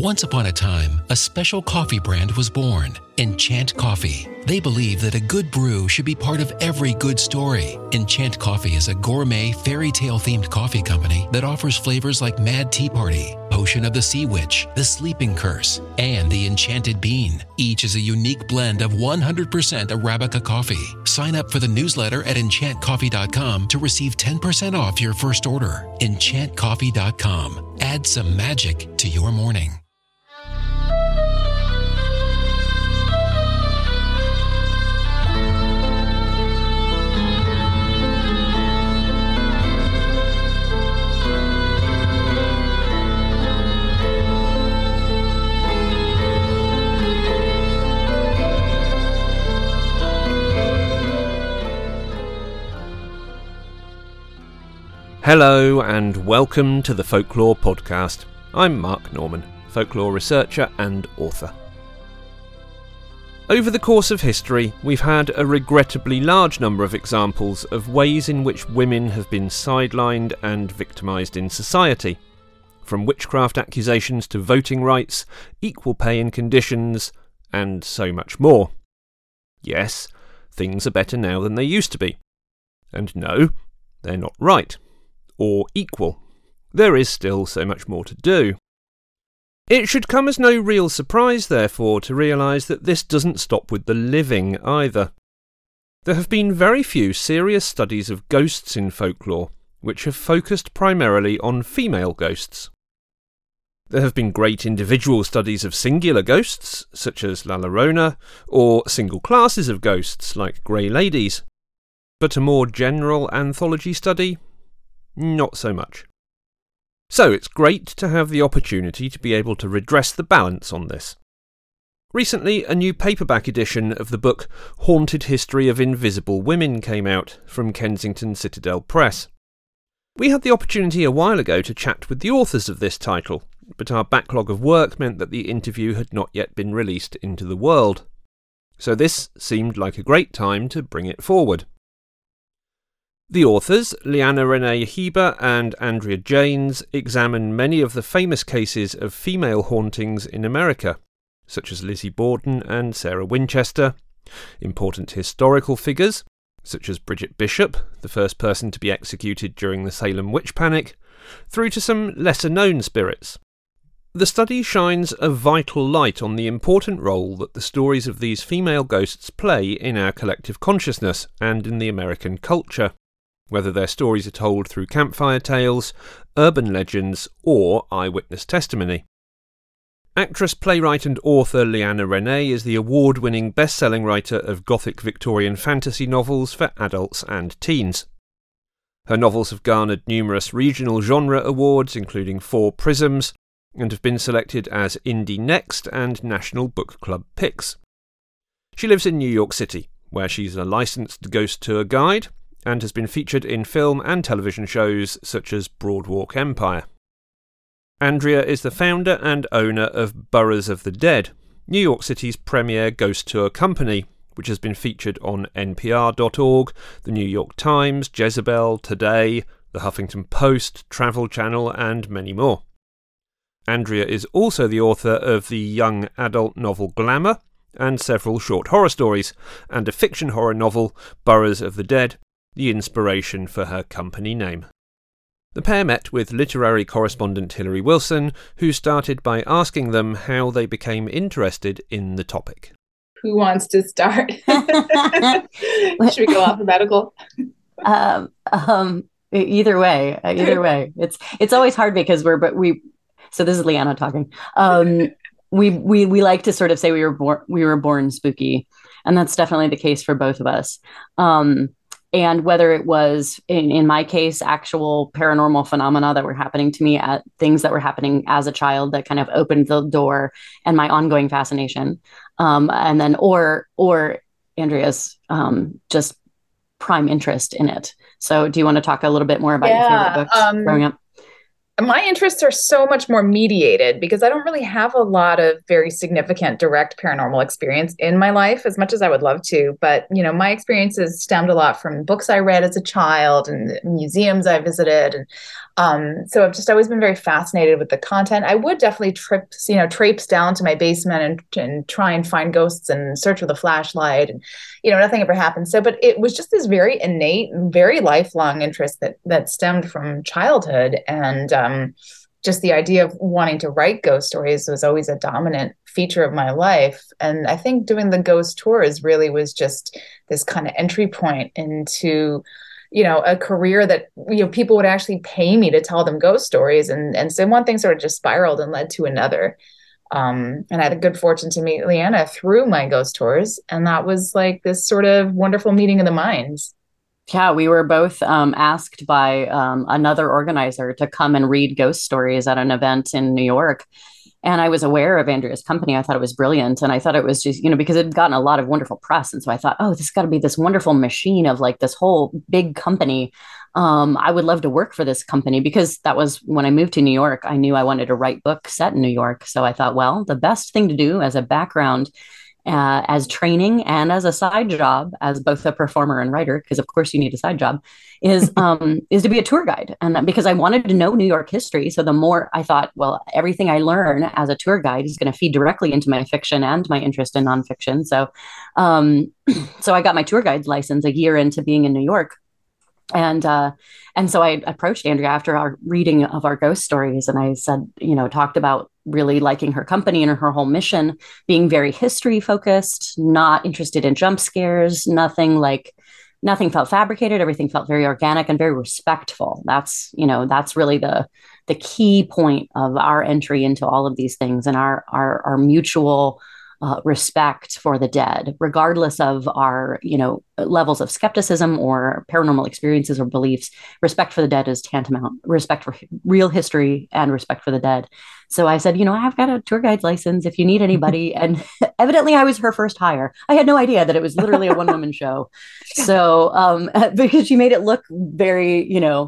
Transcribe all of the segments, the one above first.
Once upon a time, a special coffee brand was born, Enchant Coffee. They believe that a good brew should be part of every good story. Enchant Coffee is a gourmet, fairy tale-themed coffee company that offers flavors like Mad Tea Party, Potion of the Sea Witch, The Sleeping Curse, and the Enchanted Bean. Each is a unique blend of 100% Arabica coffee. Sign up for the newsletter at enchantcoffee.com to receive 10% off your first order. Enchantcoffee.com. Add some magic to your morning. Hello and welcome to the Folklore Podcast. I'm Mark Norman, folklore researcher and author. Over the course of history, we've had a regrettably large number of examples of ways in which women have been sidelined and victimised in society. From witchcraft accusations to voting rights, equal pay and conditions, and so much more. Yes, things are better now than they used to be. And no, they're not right. Or equal. There is still so much more to do. It should come as no real surprise, therefore, to realise that this doesn't stop with the living either. There have been very few serious studies of ghosts in folklore, which have focused primarily on female ghosts. There have been great individual studies of singular ghosts, such as La Llorona, or single classes of ghosts, like Grey Ladies. But a more general anthology study? Not so much. So it's great to have the opportunity to be able to redress the balance on this. Recently, a new paperback edition of the book Haunted History of Invisible Women came out from Kensington Citadel Press. We had the opportunity a while ago to chat with the authors of this title, but our backlog of work meant that the interview had not yet been released into the world. So this seemed like a great time to bring it forward. The authors, Leanna Renee Hieber and Andrea Janes, examine many of the famous cases of female hauntings in America, such as Lizzie Borden and Sarah Winchester, important historical figures, such as Bridget Bishop, the first person to be executed during the Salem witch panic, through to some lesser-known spirits. The study shines a vital light on the important role that the stories of these female ghosts play in our collective consciousness and in the American culture, whether their stories are told through campfire tales, urban legends, or eyewitness testimony. Actress, playwright and author Leanna Renee is the award-winning best-selling writer of Gothic Victorian fantasy novels for adults and teens. Her novels have garnered numerous regional genre awards, including 4 Prisms, and have been selected as Indie Next and National Book Club picks. She lives in New York City, where she's a licensed ghost tour guide, and has been featured in film and television shows such as Broadwalk Empire. Andrea is the founder and owner of Boroughs of the Dead, New York City's premier ghost tour company, which has been featured on NPR.org, The New York Times, Jezebel, Today, The Huffington Post, Travel Channel, and many more. Andrea is also the author of the young adult novel Glamour, and several short horror stories, and a fiction horror novel, Boroughs of the Dead, the inspiration for her company name. The pair met with literary correspondent Hilary Wilson, who started by asking them how they became interested in the topic. Who wants to start? Should we go alphabetical? Either way. It's always hard because so this is Leanna talking. We like to sort of say we were born spooky, and that's definitely the case for both of us. And whether it was, in my case, actual paranormal phenomena that were happening to me, at things that were happening as a child that kind of opened the door, and my ongoing fascination, and then or Andrea's just prime interest in it. So, do you want to talk a little bit more about your favorite books growing up? My interests are so much more mediated because I don't really have a lot of very significant direct paranormal experience in my life, as much as I would love to. But, my experiences stemmed a lot from books I read as a child and museums I visited. So I've just always been very fascinated with the content. I would definitely traipse down to my basement and try and find ghosts and search with a flashlight, and nothing ever happened. So, but it was just this very innate, very lifelong interest that stemmed from childhood, and just the idea of wanting to write ghost stories was always a dominant feature of my life. And I think doing the ghost tours really was just this kind of entry point into a career that, people would actually pay me to tell them ghost stories. And so one thing sort of just spiraled and led to another. And I had the good fortune to meet Leanna through my ghost tours. And that was like this sort of wonderful meeting of the minds. Yeah, we were both asked by another organizer to come and read ghost stories at an event in New York. And I was aware of Andrea's company. I thought it was brilliant. And I thought it was just, because it had gotten a lot of wonderful press. And so I thought, oh, this has got to be this wonderful machine of like this whole big company. I would love to work for this company, because that was when I moved to New York. I knew I wanted to write books set in New York. So I thought, well, the best thing to do as a background, as training and as a side job, as both a performer and writer, because of course you need a side job, is to be a tour guide. And because I wanted to know New York history. So the more I thought, well, everything I learn as a tour guide is going to feed directly into my fiction and my interest in nonfiction. So, so I got my tour guide license a year into being in New York. And so I approached Andrea after our reading of our ghost stories, and I said, talked about really liking her company and her whole mission being very history focused, not interested in jump scares, nothing felt fabricated. Everything felt very organic and very respectful. That's really the key point of our entry into all of these things, and our mutual respect for the dead, regardless of our, levels of skepticism or paranormal experiences or beliefs. Respect for the dead is tantamount. Respect for real history and respect for the dead. So I said, I've got a tour guide license if you need anybody. And evidently I was her first hire. I had no idea that it was literally a one-woman show. So because she made it look very,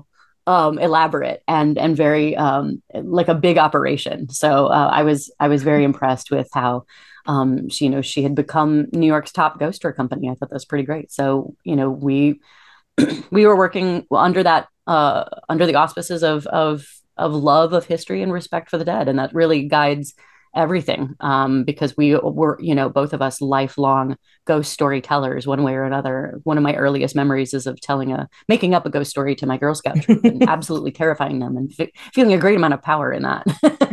elaborate and very like a big operation. So I was very impressed with how she had become New York's top ghost tour company. I thought that was pretty great. So, we were working under that, under the auspices of love of history and respect for the dead. And that really guides everything, because we were, both of us lifelong ghost storytellers one way or another. One of my earliest memories is of making up a ghost story to my Girl Scout troop and absolutely terrifying them, and feeling a great amount of power in that.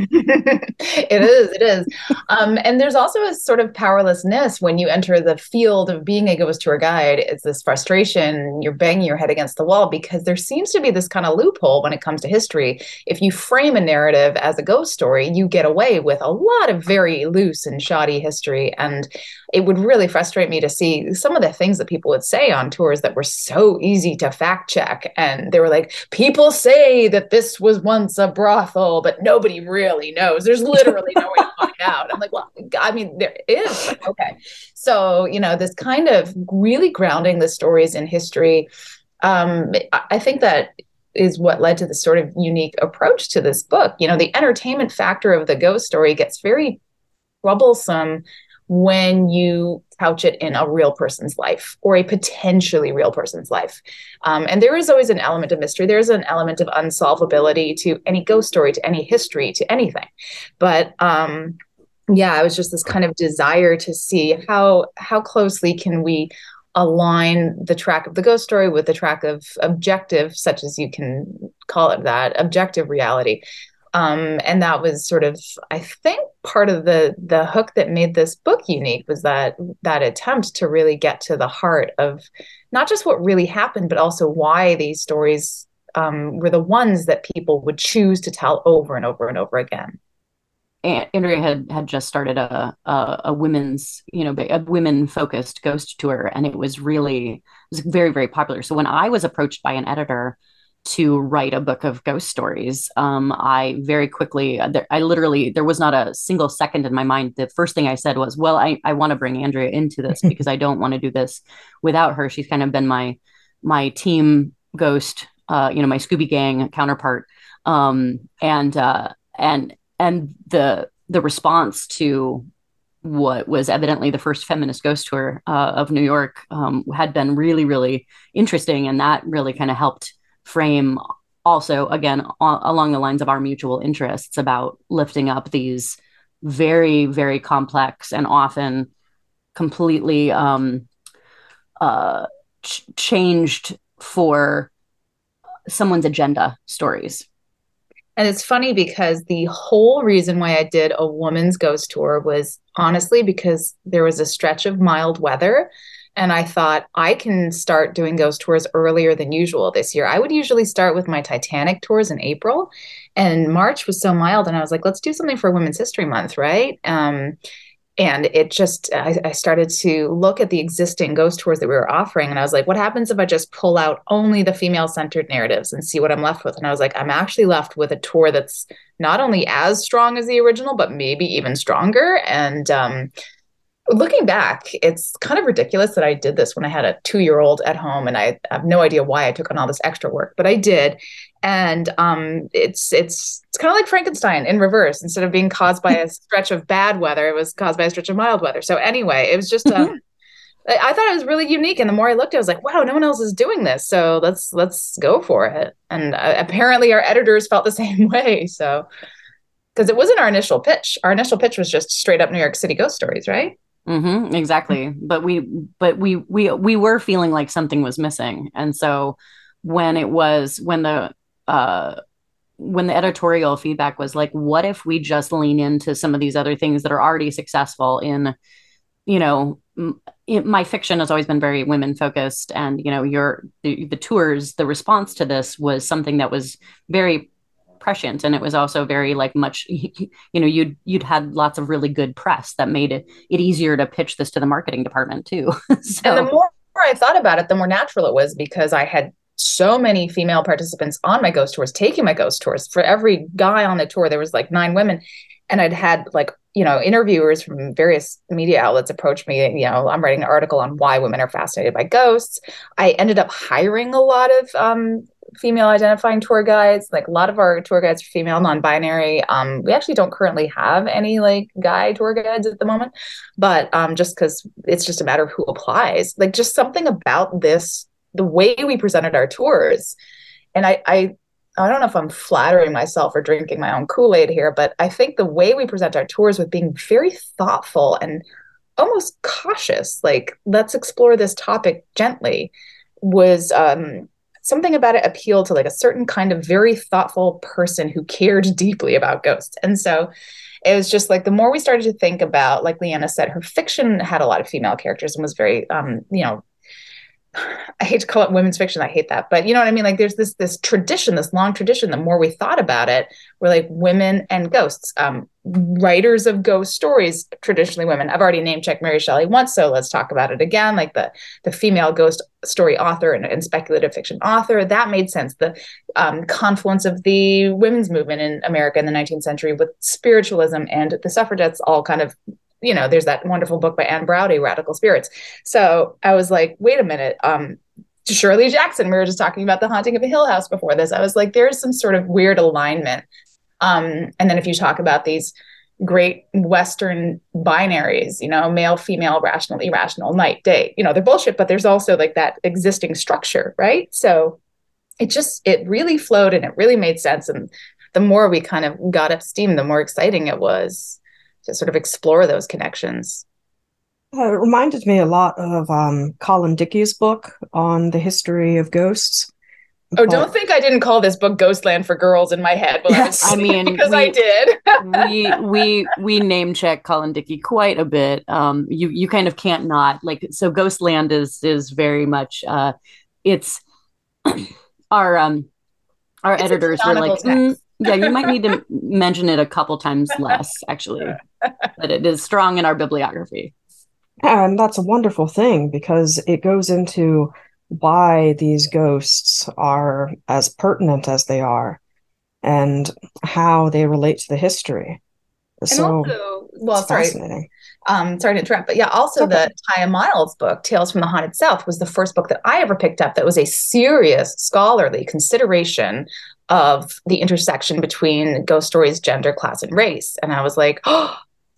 It is. And there's also a sort of powerlessness when you enter the field of being a ghost tour guide. It's this frustration. You're banging your head against the wall because there seems to be this kind of loophole when it comes to history. If you frame a narrative as a ghost story, you get away with a lot of very loose and shoddy history. And it would really frustrate me to see some of the things that people would say on tours that were so easy to fact check. And they were like, people say that this was once a brothel, but nobody really knows. There's literally no way to find out. I'm like, well, I mean, there is. But okay. So, this kind of really grounding the stories in history, I think that is what led to this sort of unique approach to this book. The entertainment factor of the ghost story gets very troublesome when you couch it in a real person's life or a potentially real person's life. And there is always an element of mystery. There's an element of unsolvability to any ghost story, to any history, to anything. But it was just this kind of desire to see how closely can we align the track of the ghost story with the track of objective, such as you can call it that, objective reality. And that was sort of, I think, part of the hook that made this book unique, was that attempt to really get to the heart of not just what really happened, but also why these stories were the ones that people would choose to tell over and over and over again. Andrea had just started a women's, a women focused ghost tour, and it was very, very popular. So when I was approached by an editor to write a book of ghost stories, I very quickly, there was not a single second in my mind. The first thing I said was, well, I want to bring Andrea into this because I don't want to do this without her. She's kind of been my team ghost, my Scooby Gang counterpart. And the response to what was evidently the first feminist ghost tour of New York had been really, really interesting. And that really kind of helped frame also, again, along the lines of our mutual interests about lifting up these very, very complex and often completely changed for someone's agenda stories. And it's funny because the whole reason why I did a woman's ghost tour was honestly because there was a stretch of mild weather. And I thought I can start doing ghost tours earlier than usual this year. I would usually start with my Titanic tours in April, and March was so mild. And I was like, let's do something for Women's History Month, right? And it just, I started to look at the existing ghost tours that we were offering. And I was like, what happens if I just pull out only the female centered narratives and see what I'm left with? And I was like, I'm actually left with a tour that's not only as strong as the original, but maybe even stronger. And looking back, it's kind of ridiculous that I did this when I had a 2-year-old at home, and I have no idea why I took on all this extra work, but I did. And it's kind of like Frankenstein in reverse. Instead of being caused by a stretch of bad weather, it was caused by a stretch of mild weather. So anyway, it was just I thought it was really unique. And the more I looked, I was like, wow, no one else is doing this. So let's go for it. And apparently our editors felt the same way. So because it wasn't our initial pitch. Our initial pitch was just straight up New York City ghost stories, right? Mm-hmm, exactly. But we were feeling like something was missing. And so when the editorial feedback was like, what if we just lean into some of these other things that are already successful in, my fiction has always been very women focused, and, the tours, the response to this was something that was very prescient, and it was also very much, you'd had lots of really good press that made it easier to pitch this to the marketing department too. So, and the more I thought about it, the more natural it was, because I had so many female participants on my ghost tours, taking my ghost tours. For every guy on the tour, there was 9 women, and I'd had interviewers from various media outlets approach me. I'm writing an article on why women are fascinated by ghosts. I ended up hiring a lot of female identifying tour guides. A lot of our tour guides are female, non-binary. We actually don't currently have any guy tour guides at the moment, but just because it's just a matter of who applies. Just something about this, the way we presented our tours. And I don't know if I'm flattering myself or drinking my own Kool-Aid here, but I think the way we present our tours with being very thoughtful and almost cautious, let's explore this topic gently, was something about it appealed to a certain kind of very thoughtful person who cared deeply about ghosts. And so it was just the more we started to think about, like Leanna said, her fiction had a lot of female characters and was very, I hate to call it women's fiction. I hate that, but you know what I mean? There's this tradition, this long tradition. The more we thought about it, we're women and ghosts, writers of ghost stories, traditionally women. I've already name checked Mary Shelley once, so let's talk about it again. The female ghost story author and speculative fiction author, that made sense. The confluence of the women's movement in America in the 19th century with spiritualism and the suffragettes all kind of, there's that wonderful book by Anne Browdy, Radical Spirits. So I was like, wait a minute, Shirley Jackson, we were just talking about The Haunting of a Hill House before this. I was like, there's some sort of weird alignment. And then if you talk about these great Western binaries, male, female, rational, irrational, night, day, they're bullshit, but there's also that existing structure, right? So it really flowed and it really made sense. And the more we kind of got up steam, the more exciting it was to sort of explore those connections. It reminded me a lot of Colin Dickey's book on the history of ghosts. Oh, don't think I didn't call this book Ghostland for Girls in my head. Well, yes. I did. we name check Colin Dickey quite a bit. You kind of can't not so Ghostland is very much it's our editors were yeah, you might need to mention it a couple times less, actually, but it is strong in our bibliography. And that's a wonderful thing, because it goes into why these ghosts are as pertinent as they are and how they relate to the history. So, fascinating. Sorry to interrupt, but yeah, also the Taya Miles book, Tales from the Haunted South, was the first book that I ever picked up that was a serious scholarly consideration of the intersection between ghost stories, gender, class, and race. And I was like, oh,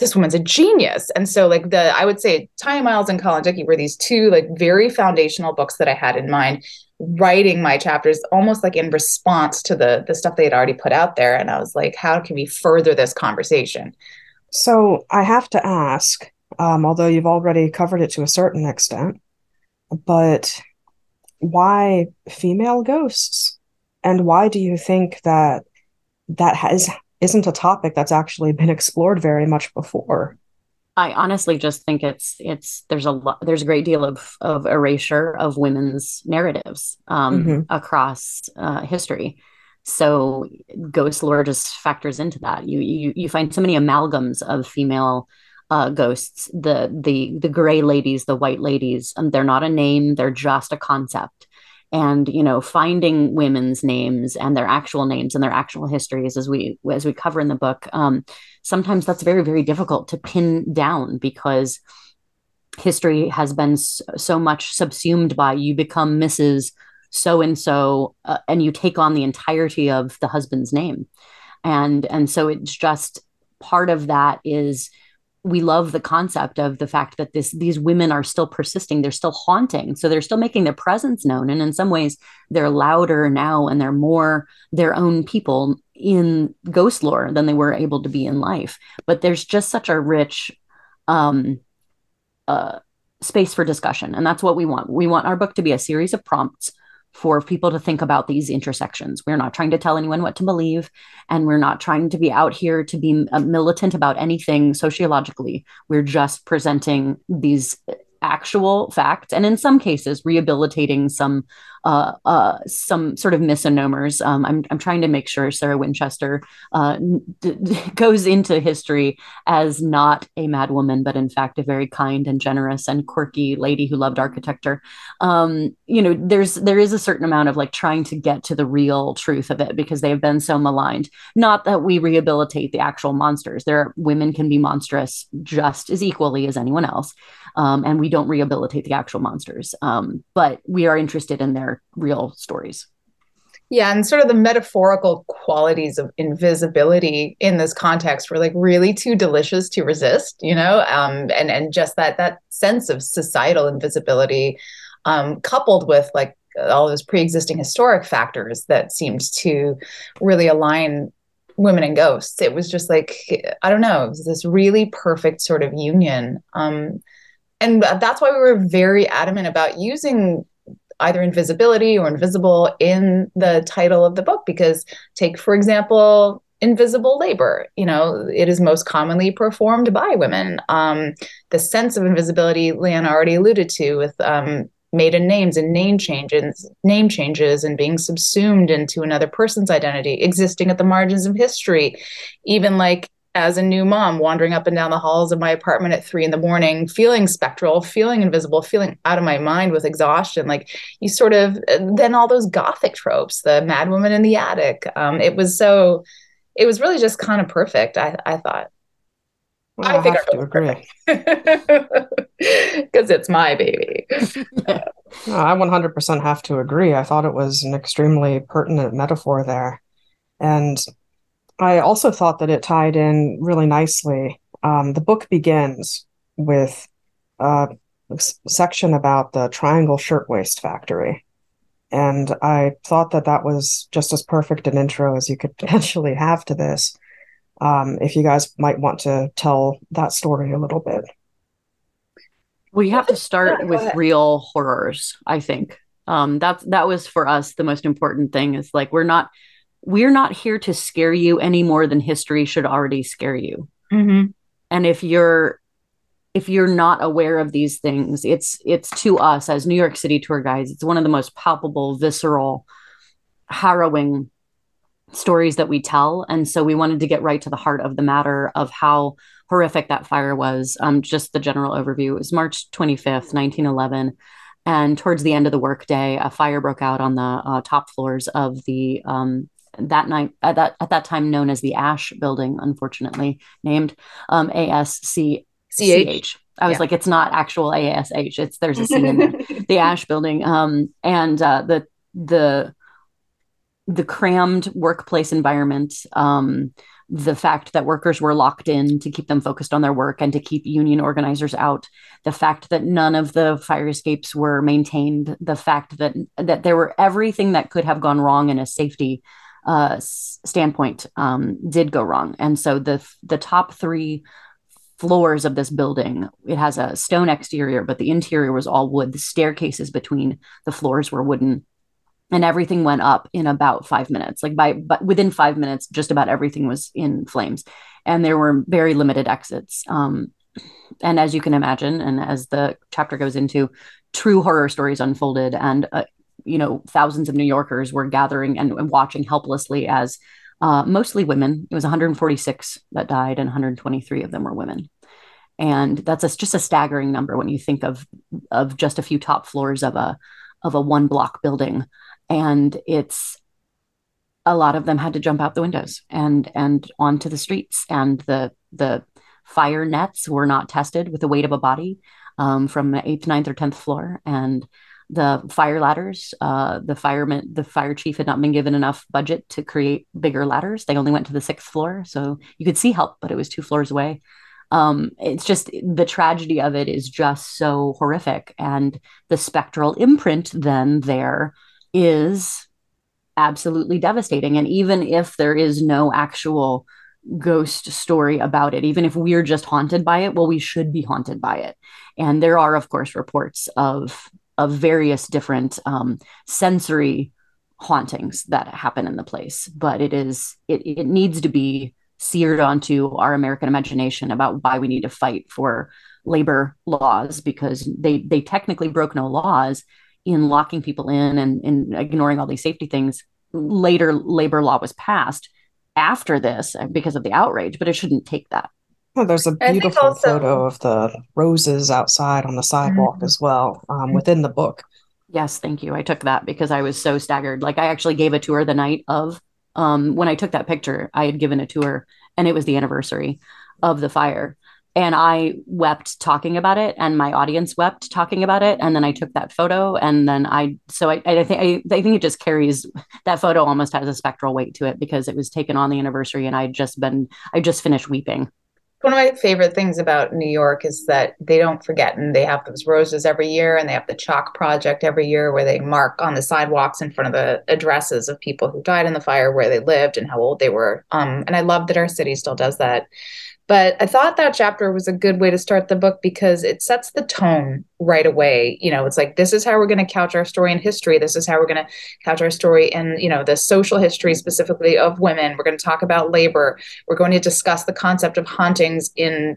this woman's a genius. And so like I would say Tanya Miles and Colin Dickey were these two like very foundational books that I had in mind, writing my chapters almost like in response to the stuff they had already put out there. And I was like, how can we further this conversation? So I have to ask, although you've already covered it to a certain extent, but why female ghosts? And why do you think that isn't a topic that's actually been explored very much before? I honestly just think there's a great deal of erasure of women's narratives across history. So ghost lore just factors into that. You find so many amalgams of female ghosts, the gray ladies, the white ladies, and they're not a name, they're just a concept. And finding women's names and their actual names and their actual histories, as we cover in the book, sometimes that's very, very difficult to pin down, because history has been so much subsumed by, you become Mrs. so and so, and you take on the entirety of the husband's name, and so it's just part of that is, we love the concept of the fact that these women are still persisting. They're still haunting. So they're still making their presence known. And in some ways, they're louder now, and they're more their own people in ghost lore than they were able to be in life. But there's just such a rich space for discussion. And that's what we want. We want our book to be a series of prompts for people to think about these intersections. We're not trying to tell anyone what to believe, and we're not trying to be out here to be militant about anything sociologically. We're just presenting these actual facts, and in some cases rehabilitating some sort of misnomers. I'm trying to make sure Sarah Winchester goes into history as not a mad woman, but in fact a very kind and generous and quirky lady who loved architecture. There is a certain amount of like trying to get to the real truth of it, because they have been so maligned. Not that we rehabilitate the actual monsters. Women can be monstrous just as equally as anyone else. And we don't rehabilitate the actual monsters. But we are interested in their real stories. Yeah, and sort of the metaphorical qualities of invisibility in this context were like really too delicious to resist, and just that sense of societal invisibility, coupled with like all those pre-existing historic factors that seemed to really align women and ghosts. It was just like, I don't know, it was this really perfect sort of union. And that's why we were very adamant about using either invisibility or invisible in the title of the book, because take, for example, invisible labor. It is most commonly performed by women. The sense of invisibility Leanna already alluded to with maiden names and name changes and being subsumed into another person's identity, existing at the margins of history, even like as a new mom wandering up and down the halls of my apartment at 3 a.m, feeling spectral, feeling invisible, feeling out of my mind with exhaustion. Like you sort of, then all those Gothic tropes, the mad woman in the attic. It was really just kind of perfect. I thought. Well, I think have to agree. Because it's my baby. No, I 100% have to agree. I thought it was an extremely pertinent metaphor there. And I also thought that it tied in really nicely. The book begins with a section about the Triangle Shirtwaist Factory. And I thought that was just as perfect an intro as you could potentially have to this. If you guys might want to tell that story a little bit. We have to start with real horrors, I think. That was for us the most important thing, is like we're not here to scare you any more than history should already scare you. Mm-hmm. And if you're not aware of these things, it's to us as New York City tour guides, it's one of the most palpable, visceral, harrowing stories that we tell. And so we wanted to get right to the heart of the matter of how horrific that fire was. Just the general overview. It was March 25th, 1911. And towards the end of the workday, a fire broke out on the top floors of the that night at that time known as the Ash Building, unfortunately named ASCH. I was like, it's not actual ASH. There's a C in there. The Ash Building, and the crammed workplace environment, the fact that workers were locked in to keep them focused on their work and to keep union organizers out, the fact that none of the fire escapes were maintained, the fact that there were everything that could have gone wrong in a safety standpoint did go wrong. And so the top 3 floors of this building, it has a stone exterior, but the interior was all wood. The staircases between the floors were wooden. And everything went up in about 5 minutes. But within 5 minutes, just about everything was in flames, and there were very limited exits. And as you can imagine, and as the chapter goes into, true horror stories unfolded, and thousands of New Yorkers were gathering and watching helplessly as mostly women. It was 146 that died, and 123 of them were women. And that's just a staggering number when you think of just a few top floors of a 1-block building. And it's a lot of them had to jump out the windows and onto the streets. And the fire nets were not tested with the weight of a body from the 8th, 9th, or 10th floor. And the fire ladders, the fire chief had not been given enough budget to create bigger ladders. They only went to the 6th floor. So you could see help, but it was 2 floors away. It's just, the tragedy of it is just so horrific. And the spectral imprint then there is absolutely devastating. And even if there is no actual ghost story about it, even if we're just haunted by it, well, we should be haunted by it. And there are, of course, reports of various different sensory hauntings that happen in the place. But it needs to be seared onto our American imagination about why we need to fight for labor laws, because they technically broke no laws in locking people in and ignoring all these safety things. Later, labor law was passed after this because of the outrage, but it shouldn't take that. Oh, there's a beautiful photo of the roses outside on the sidewalk as well, within the book. Yes, thank you. I took that because I was so staggered. Like, I actually gave a tour the night of, when I took that picture, I had given a tour, and it was the anniversary of the fire. And I wept talking about it, and my audience wept talking about it. And then I took that photo, and then I think it just carries, that photo almost has a spectral weight to it because it was taken on the anniversary, and I just finished weeping. One of my favorite things about New York is that they don't forget, and they have those roses every year, and they have the chalk project every year where they mark on the sidewalks in front of the addresses of people who died in the fire, where they lived and how old they were. And I love that our city still does that. But I thought that chapter was a good way to start the book because it sets the tone right away. It's like, this is how we're going to couch our story in history. This is how we're going to couch our story in, the social history specifically of women. We're going to talk about labor. We're going to discuss the concept of hauntings in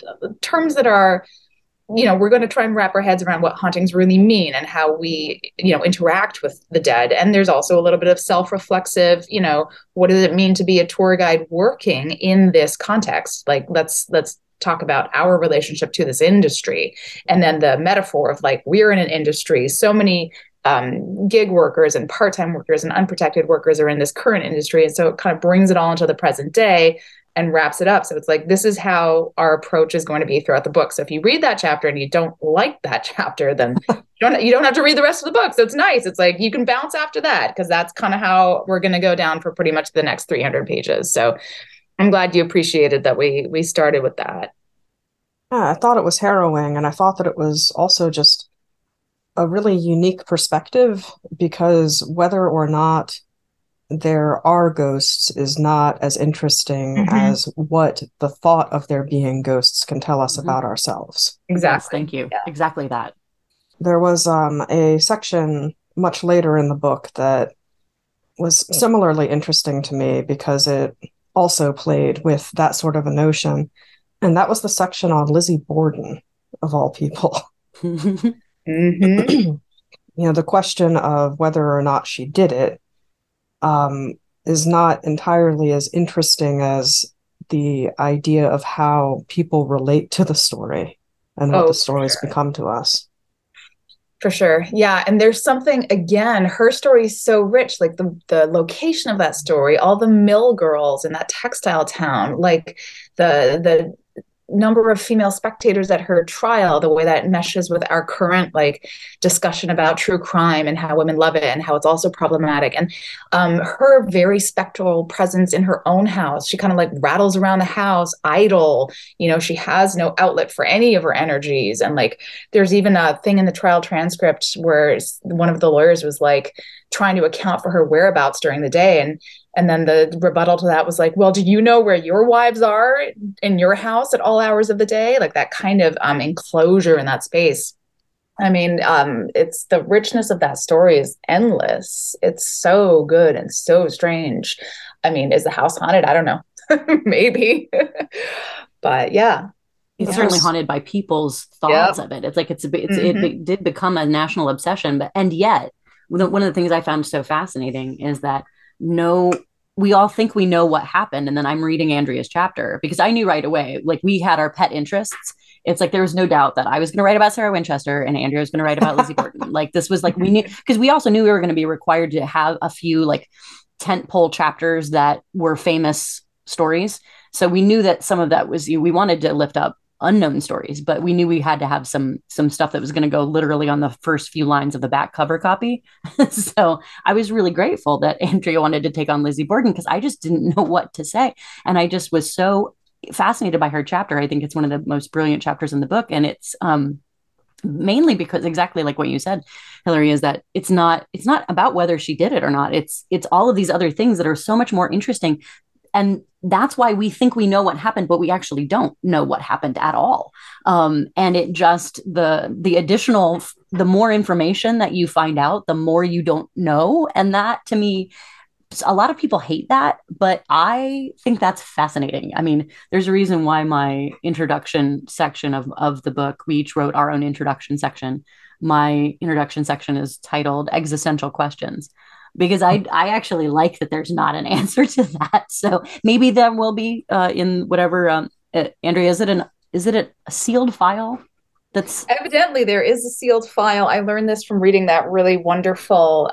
terms that are, we're going to try and wrap our heads around what hauntings really mean and how we, interact with the dead. And there's also a little bit of self-reflexive, what does it mean to be a tour guide working in this context? Like, let's talk about our relationship to this industry. And then the metaphor of, like, we're in an industry. So many gig workers and part-time workers and unprotected workers are in this current industry. And so it kind of brings it all into the present day and wraps it up. So it's like, this is how our approach is going to be throughout the book. So if you read that chapter and you don't like that chapter, then you don't have to read the rest of the book. So it's nice. It's like, you can bounce after that, because that's kind of how we're going to go down for pretty much the next 300 pages. So I'm glad you appreciated that we started with that. Yeah, I thought it was harrowing, and I thought that it was also just a really unique perspective, because whether or not there are ghosts is not as interesting as what the thought of there being ghosts can tell us about ourselves. Exactly. Yes, thank you. Yeah. Exactly that. There was a section much later in the book that was similarly interesting to me because it also played with that sort of a notion. And that was the section on Lizzie Borden, of all people. The question of whether or not she did it is not entirely as interesting as the idea of how people relate to the story and what the stories become to us. For sure. Yeah. And there's something, again, her story is so rich, like the location of that story, all the mill girls in that textile town, like the number of female spectators at her trial, the way that meshes with our current like discussion about true crime and how women love it and how it's also problematic. And her very spectral presence in her own house, she kind of like rattles around the house, idle, you know, she has no outlet for any of her energies. And like, there's even a thing in the trial transcript where one of the lawyers was like trying to account for her whereabouts during the day. And then the rebuttal to that was like, well, do you know where your wives are in your house at all hours of the day? Like that kind of enclosure in that space. I mean, it's the richness of that story is endless. It's so good and so strange. I mean, is the house haunted? I don't know. Maybe. But yeah. It's certainly haunted by people's thoughts of it. It's like it did become a national obsession. And yet, one of the things I found so fascinating is that we all think we know what happened. And then I'm reading Andrea's chapter because I knew right away, like we had our pet interests. It's like there was no doubt that I was going to write about Sarah Winchester and Andrea was going to write about Lizzie Borden. Like this was like we knew, because we also knew we were going to be required to have a few like tentpole chapters that were famous stories. So we knew that some of that was, we wanted to lift up unknown stories, but we knew we had to have some stuff that was going to go literally on the first few lines of the back cover copy. So I was really grateful that Andrea wanted to take on Lizzie Borden because I just didn't know what to say. And I just was so fascinated by her chapter. I think it's one of the most brilliant chapters in the book. And it's mainly because exactly like what you said, Hillary, is that it's not about whether she did it or not. It's all of these other things that are so much more interesting. And that's why we think we know what happened, but we actually don't know what happened at all. And it just, the additional, the more information that you find out, the more you don't know. And that to me, a lot of people hate that, but I think that's fascinating. I mean, there's a reason why my introduction section of the book, we each wrote our own introduction section. My introduction section is titled Existential Questions, because I actually like that there's not an answer to that. So maybe there will be in whatever, Andrea, is it a sealed file? That's evidently there is a sealed file. I learned this from reading that really wonderful,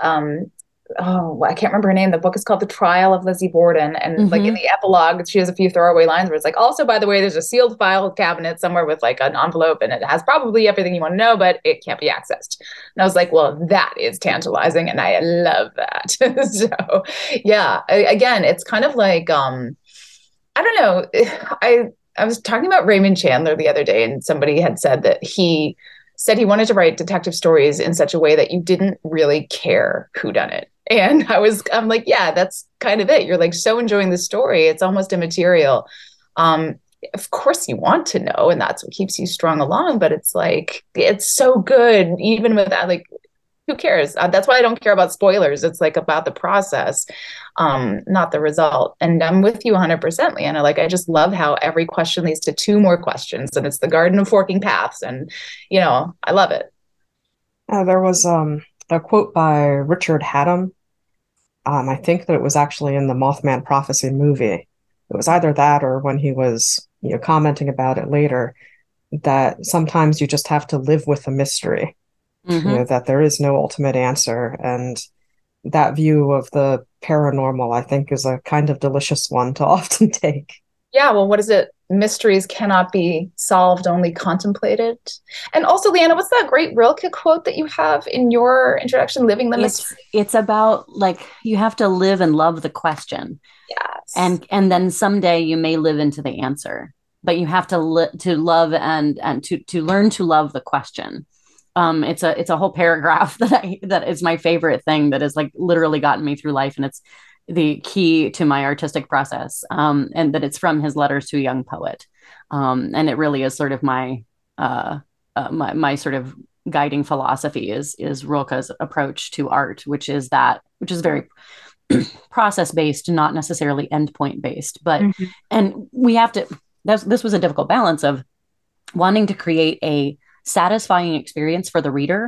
I can't remember her name. The book is called The Trial of Lizzie Borden. And like in the epilogue, she has a few throwaway lines where it's like, also, by the way, there's a sealed file cabinet somewhere with like an envelope and it has probably everything you want to know, but it can't be accessed. And I was like, well, that is tantalizing. And I love that. So yeah, again, it's kind of like, I don't know. I was talking about Raymond Chandler the other day, and somebody had said that he said he wanted to write detective stories in such a way that you didn't really care who done it. And I'm like, yeah, that's kind of it. You're like so enjoying the story. It's almost immaterial. Of course you want to know, and that's what keeps you strung along, but it's like, it's so good. Even with that, like, who cares? That's why I don't care about spoilers. It's like about the process, not the result. And I'm with you 100%, Leanna. Like, I just love how every question leads to two more questions, and it's the garden of forking paths. And, you know, I love it. There was a quote by Richard Hatem. I think that it was actually in the Mothman Prophecy movie. It was either that or when he was, commenting about it later, that sometimes you just have to live with the mystery. That there is no ultimate answer. And that view of the paranormal, I think, is a kind of delicious one to often take. Yeah, well, what is it? Mysteries cannot be solved, only contemplated. And also, Leanna, what's that great Rilke quote that you have in your introduction, Living the Mystery? It's about, like, you have to live and love the question. Yes. And then someday you may live into the answer, but you have to love and to learn to love the question. It's a whole paragraph that is my favorite thing that has like literally gotten me through life, and it's the key to my artistic process. And that it's from his Letters to a Young Poet, and it really is sort of my sort of guiding philosophy is Rilke's approach to art, which is very process based, not necessarily endpoint based, but and we have to. This was a difficult balance of wanting to create a satisfying experience for the reader,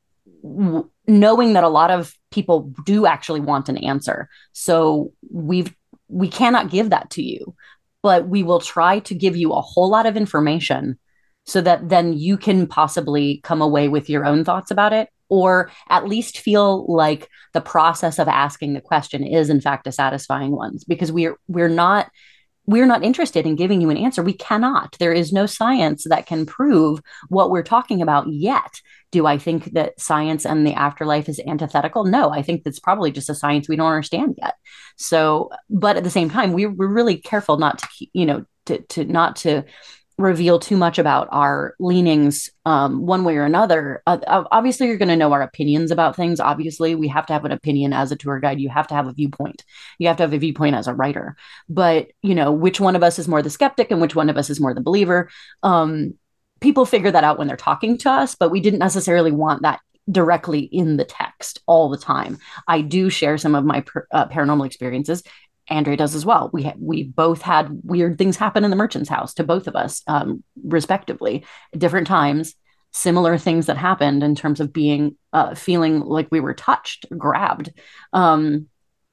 knowing that a lot of people do actually want an answer. So we cannot give that to you, but we will try to give you a whole lot of information so that then you can possibly come away with your own thoughts about it, or at least feel like the process of asking the question is in fact a satisfying one, because we're not we're not interested in giving you an answer. We cannot. There is no science that can prove what we're talking about yet. Do I think that science and the afterlife is antithetical? No, I think that's probably just a science we don't understand yet. So, but at the same time, we're really careful not to, not to reveal too much about our leanings one way or another. Obviously, you're going to know our opinions about things. Obviously, we have to have an opinion as a tour guide. You have to have a viewpoint. You have to have a viewpoint as a writer. But, which one of us is more the skeptic and which one of us is more the believer? People figure that out when they're talking to us, but we didn't necessarily want that directly in the text all the time. I do share some of my paranormal experiences. Andrea does as well. We both had weird things happen in the merchant's house to both of us, respectively, at different times. Similar things that happened in terms of being feeling like we were touched, grabbed, and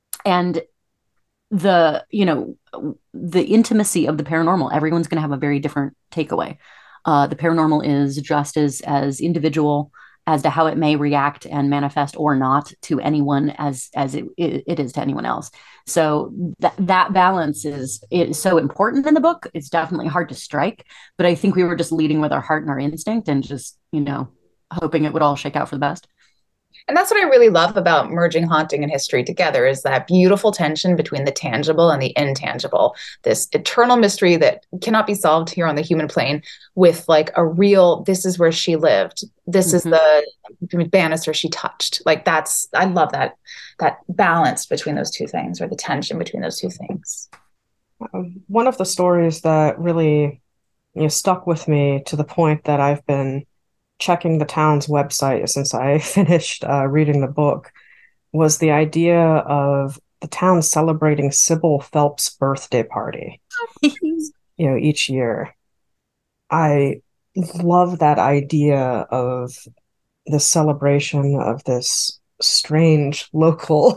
the intimacy of the paranormal. Everyone's going to have a very different takeaway. The paranormal is just as individual as to how it may react and manifest or not to anyone as it is to anyone else. So that balance is so important in the book. It's definitely hard to strike, but I think we were just leading with our heart and our instinct and just, hoping it would all shake out for the best. And that's what I really love about merging haunting and history together, is that beautiful tension between the tangible and the intangible, this eternal mystery that cannot be solved here on the human plane, with like a real, this is where she lived. This is the banister she touched. Like I love that balance between those two things, or the tension between those two things. One of the stories that really stuck with me to the point that I've been checking the town's website since I finished reading the book was the idea of the town celebrating Sybil Phelps' birthday party, each year. I love that idea of the celebration of this strange local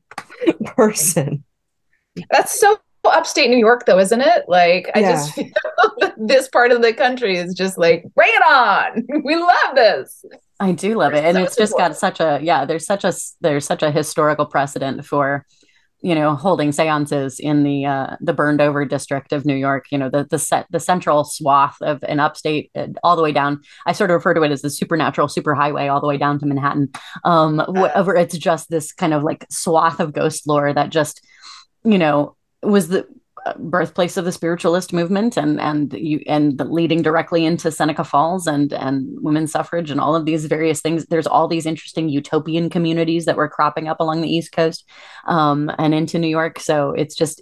person. That's so upstate New York, though, isn't it? Like, I just feel that this part of the country is just like, bring it on. We love this. I do love it. And it's just got such there's such a historical precedent for, holding seances in the burned over district of New York, the central swath of an upstate all the way down. I sort of refer to it as the supernatural superhighway all the way down to Manhattan. Whatever, it's just this kind of like swath of ghost lore that just, was the birthplace of the spiritualist movement and leading directly into Seneca Falls and women's suffrage and all of these various things. There's all these interesting utopian communities that were cropping up along the East Coast and into New York. So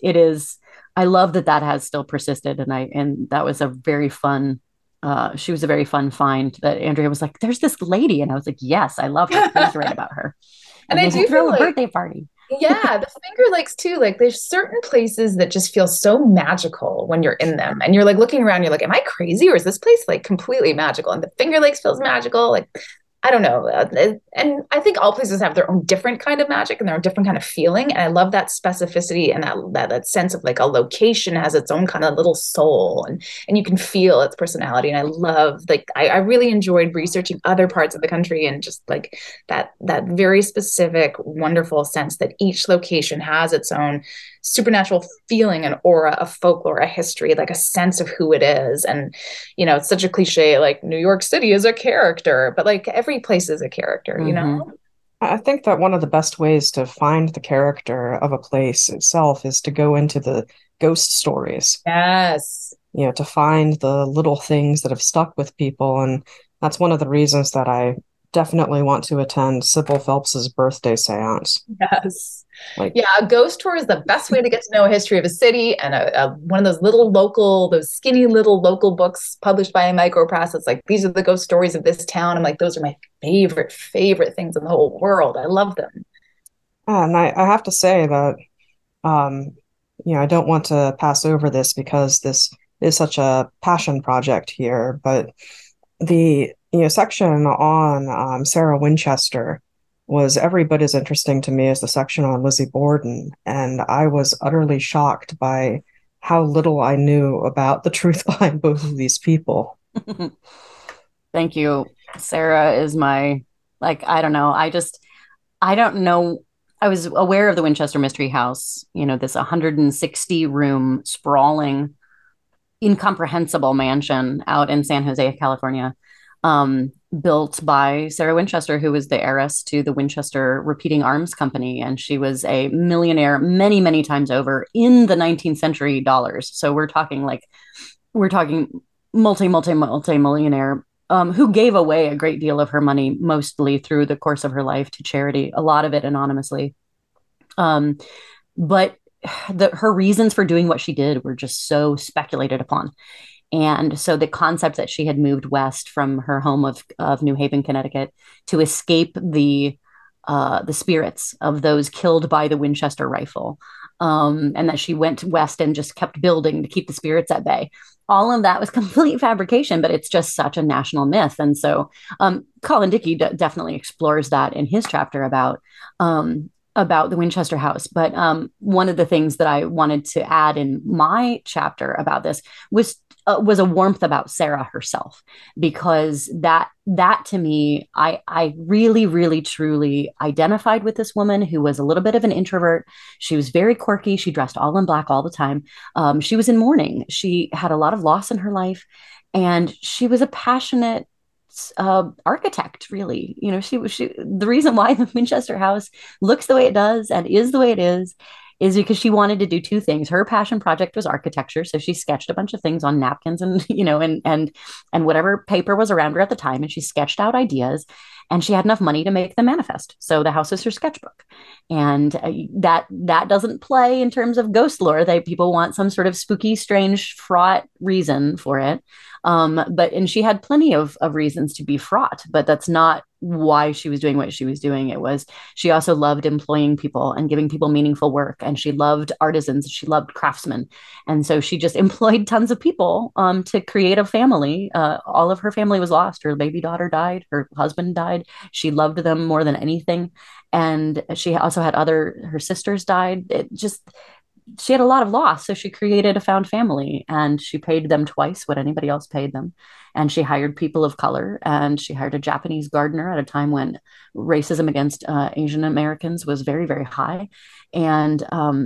I love that has still persisted. And that was a very fun, she was a very fun find that Andrea was like, there's this lady. And I was like, yes, I love her. Please write about her. And I do throw a birthday party. Yeah, the Finger Lakes too. Like, there's certain places that just feel so magical when you're in them, and you're like looking around. You're like, "Am I crazy, or is this place like completely magical?" And the Finger Lakes feels magical. Like, I don't know. And I think all places have their own different kind of magic and their own different kind of feeling. And I love that specificity and that sense of like a location has its own kind of little soul, and you can feel its personality. And I love, like, I really enjoyed researching other parts of the country and just like that very specific, wonderful sense that each location has its own supernatural feeling, an aura, a folklore, a history, like a sense of who it is. And, it's such a cliche, like New York City is a character, but like every place is a character, I think that one of the best ways to find the character of a place itself is to go into the ghost stories. Yes. To find the little things that have stuck with people. And that's one of the reasons that I definitely want to attend Sybil Phelps's birthday seance. Yes. A ghost tour is the best way to get to know a history of a city, and one of those skinny little local books published by a micropress. It's like, these are the ghost stories of this town. I'm like, those are my favorite things in the whole world. I love them. And I have to say that, I don't want to pass over this because this is such a passion project here, but the section on Sarah Winchester was every bit as interesting to me as the section on Lizzie Borden. And I was utterly shocked by how little I knew about the truth behind both of these people. Thank you. Sarah is my, I don't know. I don't know I was aware of the Winchester Mystery House, this 160 room sprawling, incomprehensible mansion out in San Jose, California, built by Sarah Winchester, who was the heiress to the Winchester Repeating Arms Company. And she was a millionaire many, many times over in the 19th century dollars. So we're talking multi-millionaire, who gave away a great deal of her money, mostly through the course of her life, to charity, a lot of it anonymously. But her reasons for doing what she did were just so speculated upon. And so the concept that she had moved west from her home of New Haven, Connecticut, to escape the spirits of those killed by the Winchester rifle, and that she went west and just kept building to keep the spirits at bay. All of that was complete fabrication, but it's just such a national myth. And so Colin Dickey definitely explores that in his chapter about the Winchester House. But one of the things that I wanted to add in my chapter about this was a warmth about Sarah herself, because that to me, I really, really, truly identified with this woman who was a little bit of an introvert. She was very quirky. She dressed all in black all the time. She was in mourning. She had a lot of loss in her life, and she was a passionate architect, really. She the reason why the Winchester House looks the way it does and is the way it is because she wanted to do two things. Her passion project was architecture, so she sketched a bunch of things on napkins and and whatever paper was around her at the time, and she sketched out ideas, and she had enough money to make them manifest. So the house is her sketchbook, and that doesn't play in terms of ghost lore. People want some sort of spooky, strange, fraught reason for it. And she had plenty of reasons to be fraught, but that's not why she was doing what she was doing. It was, she also loved employing people and giving people meaningful work. And she loved artisans. She loved craftsmen. And so she just employed tons of people, to create a family. All of her family was lost. Her baby daughter died. Her husband died. She loved them more than anything. And she also had her sisters died. She had a lot of loss. So she created a found family, and she paid them twice what anybody else paid them. And she hired people of color, and she hired a Japanese gardener at a time when racism against Asian Americans was very, very high. And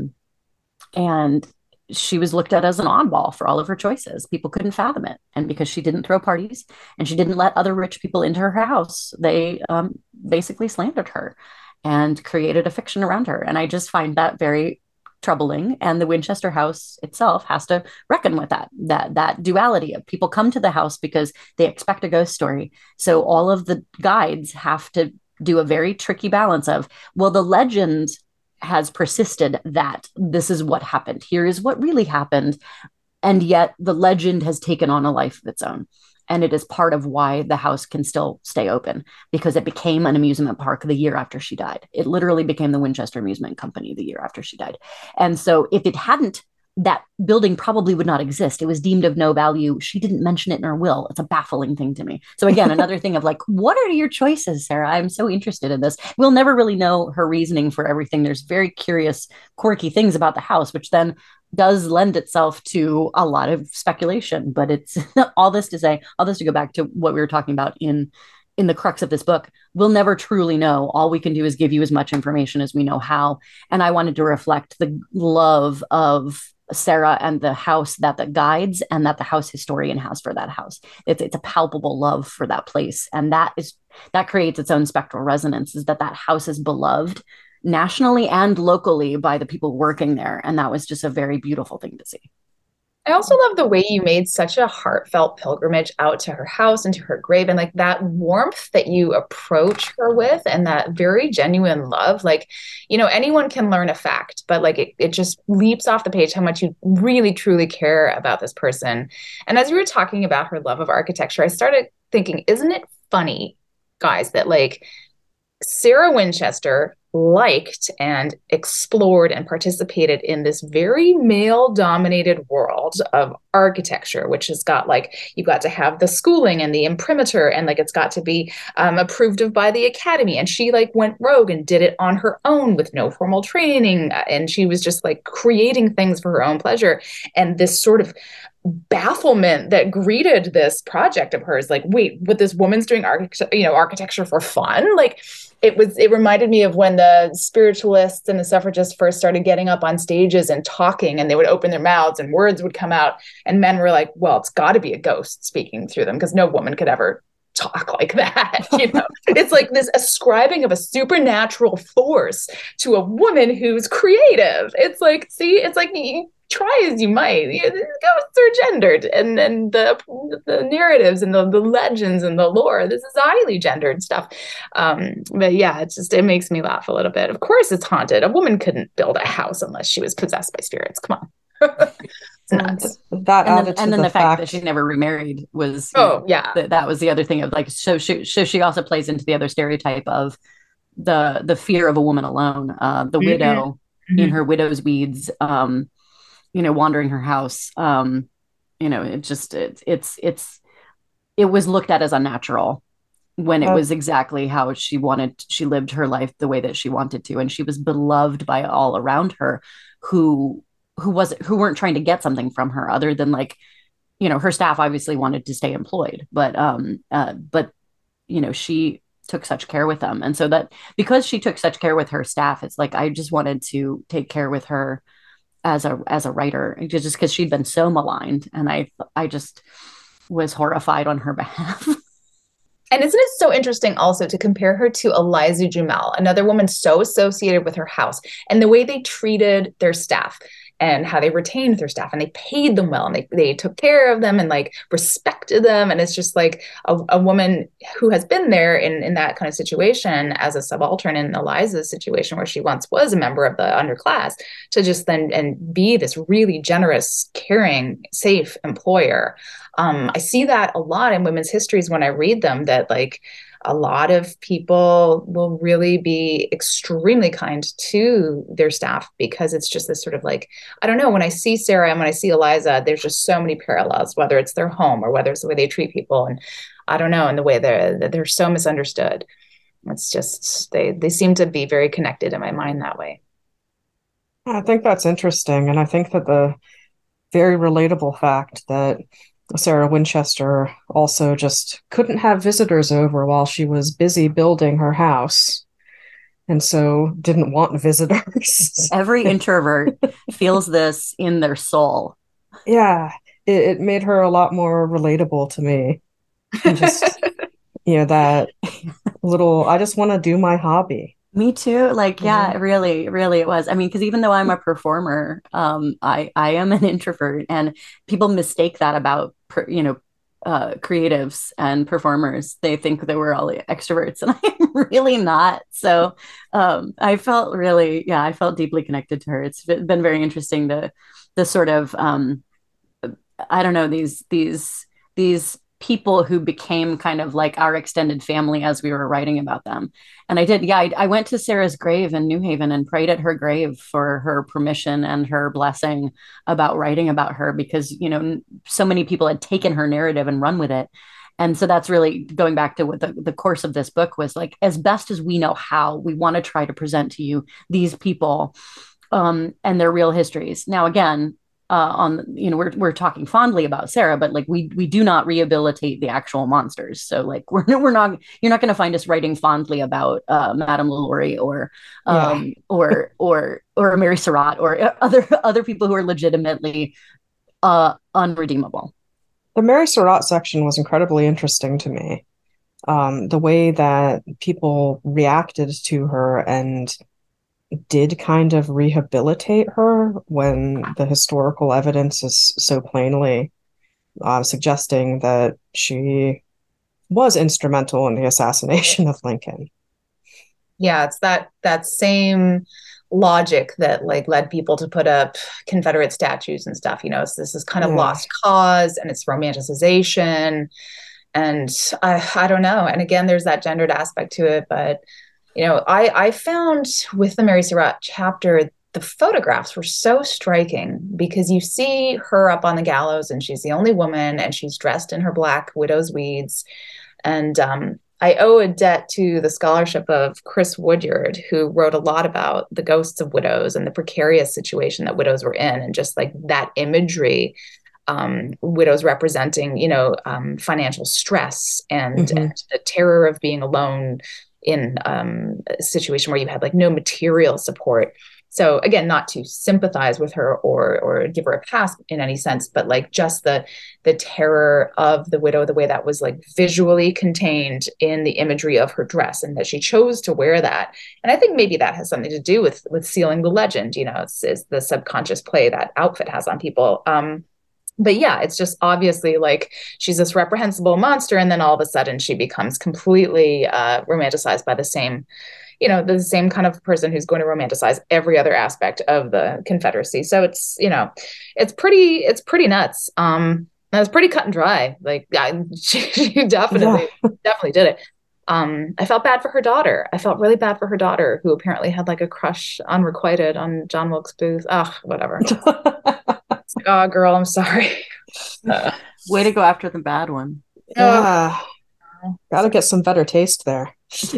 she was looked at as an oddball for all of her choices. People couldn't fathom it. And because she didn't throw parties and she didn't let other rich people into her house, they basically slandered her and created a fiction around her. And I just find that very troubling. And the Winchester House itself has to reckon with that duality of people come to the house because they expect a ghost story. So all of the guides have to do a very tricky balance of, well, the legend has persisted that this is what happened. Here is what really happened. And yet the legend has taken on a life of its own. And it is part of why the house can still stay open, because it became an amusement park the year after she died. It literally became the Winchester Amusement Company the year after she died. And so if it hadn't, that building probably would not exist. It was deemed of no value. She didn't mention it in her will. It's a baffling thing to me. So again, another thing of like, what are your choices, Sarah? I'm so interested in this. We'll never really know her reasoning for everything. There's very curious, quirky things about the house, which then does lend itself to a lot of speculation. But it's all this to go back to what we were talking about in the crux of this book. We'll never truly know. All we can do is give you as much information as we know how. And I wanted to reflect the love of Sarah and the house that the guides and that the house historian has for that house. It's a palpable love for that place. And that creates its own spectral resonance, is that house is beloved nationally and locally by the people working there. And that was just a very beautiful thing to see. I also love the way you made such a heartfelt pilgrimage out to her house and to her grave, and like that warmth that you approach her with, and that very genuine love. Like, anyone can learn a fact, but like it just leaps off the page how much you really truly care about this person. And as you were talking about her love of architecture, I started thinking, isn't it funny, guys, that like Sarah Winchester liked and explored and participated in this very male-dominated world of architecture, which has got like, you've got to have the schooling and the imprimatur, and like it's got to be approved of by the academy. And she like went rogue and did it on her own with no formal training. And she was just like creating things for her own pleasure. And this sort of bafflement that greeted this project of hers. Like, wait, what, this woman's doing architecture for fun? Like, it reminded me of when the spiritualists and the suffragists first started getting up on stages and talking, and they would open their mouths and words would come out, and men were like, well, it's got to be a ghost speaking through them, because no woman could ever talk like that. It's like this ascribing of a supernatural force to a woman who's creative. It's like, see, it's like, you try as you might, ghosts are gendered, and the narratives and the legends and the lore, this is highly gendered stuff. But yeah, it makes me laugh a little bit. Of course it's haunted. A woman couldn't build a house unless she was possessed by spirits. Come on. And then the fact that she never remarried was, that was the other thing of like, so she also plays into the other stereotype of the fear of a woman alone, the widow in her widow's weeds, wandering her house. It was looked at as unnatural when it was exactly how she lived her life the way that she wanted to, and she was beloved by all around her who weren't trying to get something from her other than, like, her staff obviously wanted to stay employed, but she took such care with them. And so that, because she took such care with her staff, it's like, I just wanted to take care with her as a writer, just because she'd been so maligned, and I just was horrified on her behalf. And isn't it so interesting also to compare her to Eliza Jumel, another woman so associated with her house, and the way they treated their staff and how they retained their staff, and they paid them well, and they took care of them and like respected them. And it's just like a woman who has been there in that kind of situation as a subaltern in Eliza's situation, where she once was a member of the underclass, to just then and be this really generous, caring, safe employer. I see that a lot in women's histories when I read them, that like a lot of people will really be extremely kind to their staff, because it's just this sort of like, I don't know, when I see Sarah and when I see Eliza, there's just so many parallels, whether it's their home or whether it's the way they treat people. And I don't know, in the way they're so misunderstood. It's just, they seem to be very connected in my mind that way. I think that's interesting. And I think that the very relatable fact that Sarah Winchester also just couldn't have visitors over while she was busy building her house, and so didn't want visitors. Every introvert feels this in their soul. Yeah, it made her a lot more relatable to me. And just, that little, I just want to do my hobby. Me too. Like, yeah, really, really it was. I mean, because even though I'm a performer, I am an introvert, and people mistake that about, creatives and performers. They think that we're all extroverts, and I'm really not. So I felt deeply connected to her. It's been very interesting, the sort of, I don't know, these people who became kind of like our extended family as we were writing about them. And I went to Sarah's grave in New Haven and prayed at her grave for her permission and her blessing about writing about her, because, so many people had taken her narrative and run with it. And so that's really going back to what the course of this book was like, as best as we know how, we want to try to present to you these people and their real histories. Now, again, we're talking fondly about Sarah, but like we do not rehabilitate the actual monsters. So like you're not going to find us writing fondly about Madame LaLaurie or Mary Surratt or other people who are legitimately unredeemable. The Mary Surratt section was incredibly interesting to me. The way that people reacted to her and did kind of rehabilitate her when the historical evidence is so plainly suggesting that she was instrumental in the assassination of Lincoln. Yeah, it's that same logic that like led people to put up Confederate statues and stuff. This is kind of lost cause, and it's romanticization, and I don't know. And again, there's that gendered aspect to it, but I found with the Mary Surratt chapter, the photographs were so striking, because you see her up on the gallows and she's the only woman and she's dressed in her black widow's weeds. And I owe a debt to the scholarship of Chris Woodyard, who wrote a lot about the ghosts of widows and the precarious situation that widows were in, and just like that imagery widows representing, financial stress and the terror of being alone in a situation where you had like no material support. So again, not to sympathize with her or give her a pass in any sense, but like just the terror of the widow, the way that was like visually contained in the imagery of her dress, and that she chose to wear that. And I think maybe that has something to do with sealing the legend. It's the subconscious play that outfit has on people. But yeah, it's just obviously like she's this reprehensible monster, and then all of a sudden she becomes completely romanticized by the same kind of person who's going to romanticize every other aspect of the Confederacy. So it's pretty nuts. And it's pretty cut and dry. Like she definitely did it. I felt bad for her daughter. I felt really bad for her daughter, who apparently had like a crush unrequited on John Wilkes Booth. Ugh, whatever. Oh, girl, I'm sorry. Way to go after the bad one. Yeah. Gotta get some better taste there.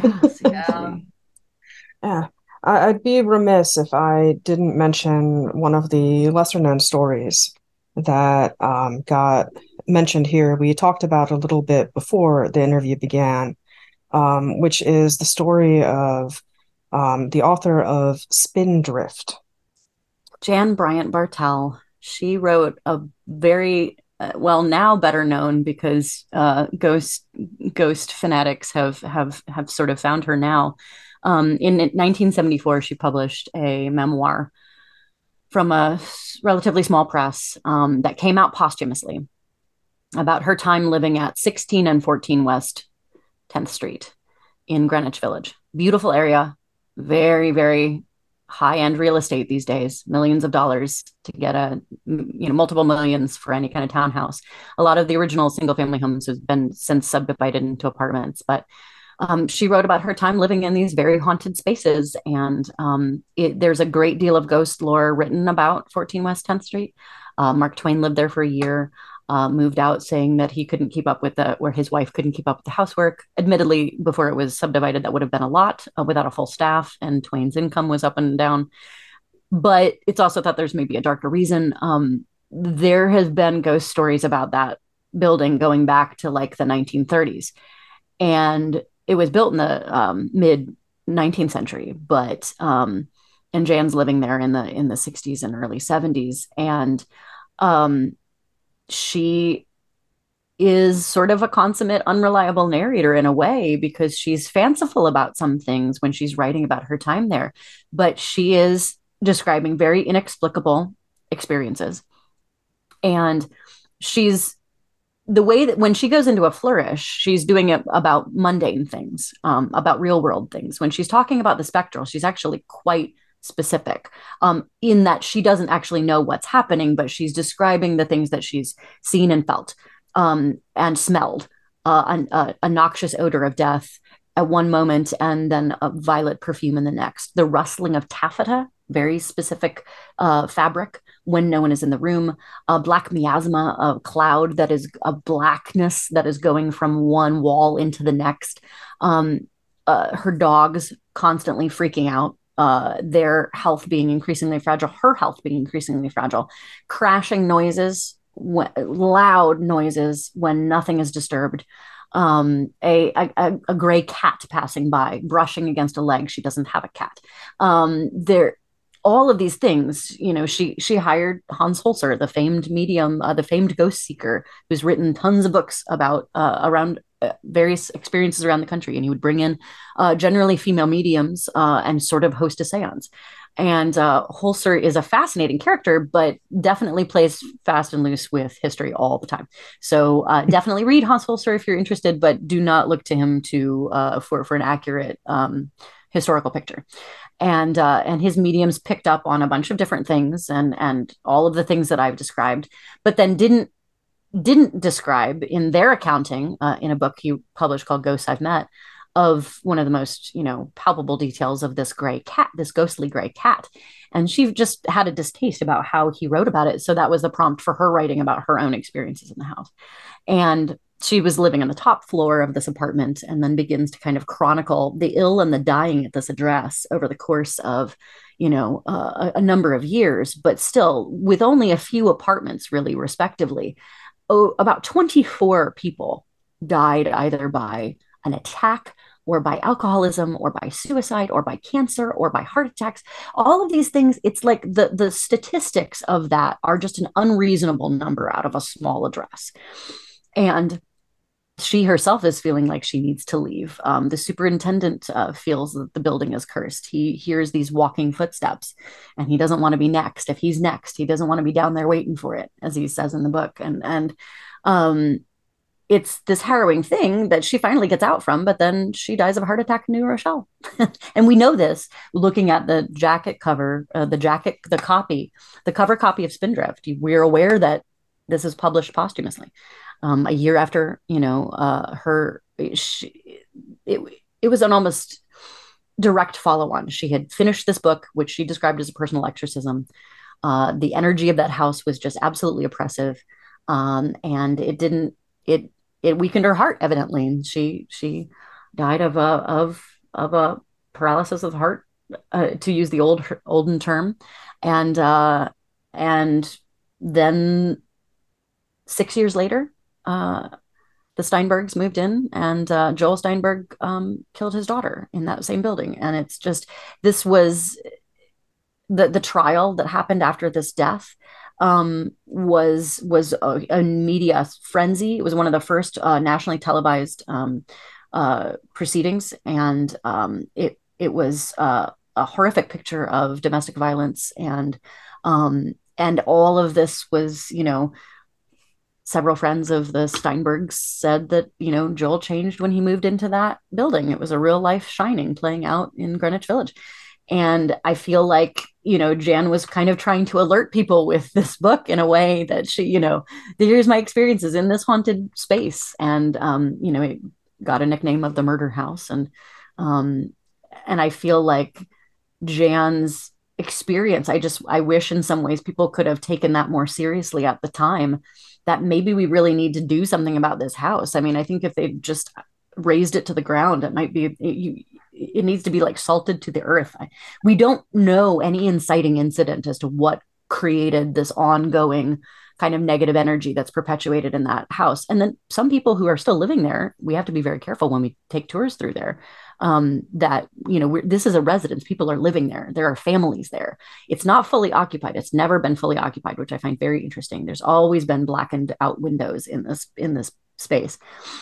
Yeah. I'd be remiss if I didn't mention one of the lesser known stories that got mentioned here. We talked about a little bit before the interview began, which is the story of the author of Spindrift. Jan Bryant Bartell. She wrote a very now better known because ghost fanatics have sort of found her now. In 1974, she published a memoir from a relatively small press that came out posthumously about her time living at 16 and 14 West 10th Street in Greenwich Village. Beautiful area, very, very high-end real estate these days, millions of dollars to get multiple millions for any kind of townhouse. A lot of the original single-family homes have been since subdivided into apartments, but she wrote about her time living in these very haunted spaces, and there's a great deal of ghost lore written about 14 West 10th Street. Mark Twain lived there for a year, moved out saying that he couldn't keep up with where his wife couldn't keep up with the housework. Admittedly, before it was subdivided, that would have been a lot without a full staff, and Twain's income was up and down. But it's also thought there's maybe a darker reason. There has been ghost stories about that building going back to like the 1930s. And it was built in the mid 19th century, but and Jan's living there in the 60s and early 70s, and she is sort of a consummate unreliable narrator in a way, because she's fanciful about some things when she's writing about her time there, but she is describing very inexplicable experiences, and the way that when she goes into a flourish, she's doing it about mundane things, about real world things. When she's talking about the spectral, she's actually quite specific in that she doesn't actually know what's happening, but she's describing the things that she's seen and felt and smelled, a noxious odor of death at one moment, and then a violet perfume in the next. The rustling of taffeta, very specific fabric when no one is in the room, a black miasma, a cloud that is a blackness that is going from one wall into the next. Her dogs constantly freaking out, their health being increasingly fragile, her health being increasingly fragile, crashing noises, loud noises when nothing is disturbed. A gray cat passing by, brushing against a leg. She doesn't have a cat. All of these things, she hired Hans Holzer, the famed medium, the famed ghost seeker, who's written tons of books about around various experiences around the country. And he would bring in generally female mediums and sort of host a seance. And Holzer is a fascinating character, but definitely plays fast and loose with history all the time. So definitely read Hans Holzer if you're interested, but do not look to him for an accurate historical picture. And his mediums picked up on a bunch of different things and all of the things that I've described, but then didn't describe in their accounting in a book he published called Ghosts I've Met, of one of the most, palpable details of this gray cat, this ghostly gray cat. And she just had a distaste about how he wrote about it. So that was the prompt for her writing about her own experiences in the house. And she was living on the top floor of this apartment, and then begins to kind of chronicle the ill and the dying at this address over the course of, a number of years, but still with only a few apartments really respectively. About 24 people died either by an attack or by alcoholism or by suicide or by cancer or by heart attacks. All of these things, it's like the statistics of that are just an unreasonable number out of a small address. And she herself is feeling like she needs to leave. The superintendent feels that the building is cursed. He hears these walking footsteps and he doesn't want to be next. If he's next, he doesn't want to be down there waiting for it, as he says in the book. And it's this harrowing thing that she finally gets out from, but then she dies of a heart attack in New Rochelle. And we know this looking at the jacket cover, the cover copy of Spindrift. We're aware that this is published posthumously. A year after, it was an almost direct follow-on. She had finished this book, which she described as a personal exorcism. The energy of that house was just absolutely oppressive, and it weakened her heart. Evidently, she died of a paralysis of the heart, to use the olden term, and then 6 years later, the Steinbergs moved in, and Joel Steinberg killed his daughter in that same building. And it's just, this was the trial that happened after this death, was a media frenzy. It was one of the first nationally televised proceedings, and it was a horrific picture of domestic violence, and all of this was, several friends of the Steinbergs said that, Joel changed when he moved into that building. It was a real life Shining playing out in Greenwich Village. And I feel like, Jan was kind of trying to alert people with this book in a way that she, here's my experiences in this haunted space. And, it got a nickname of the murder house. And I feel like Jan's experience, I wish in some ways people could have taken that more seriously at the time, that maybe we really need to do something about this house. I mean, I think if they just razed it to the ground, it might be, it needs to be like salted to the earth. We don't know any inciting incident as to what created this ongoing kind of negative energy that's perpetuated in that house. And then some people who are still living there, we have to be very careful when we take tours through there, that, this is a residence. People are living there. There are families there. It's not fully occupied. It's never been fully occupied, which I find very interesting. There's always been blackened out windows in this space.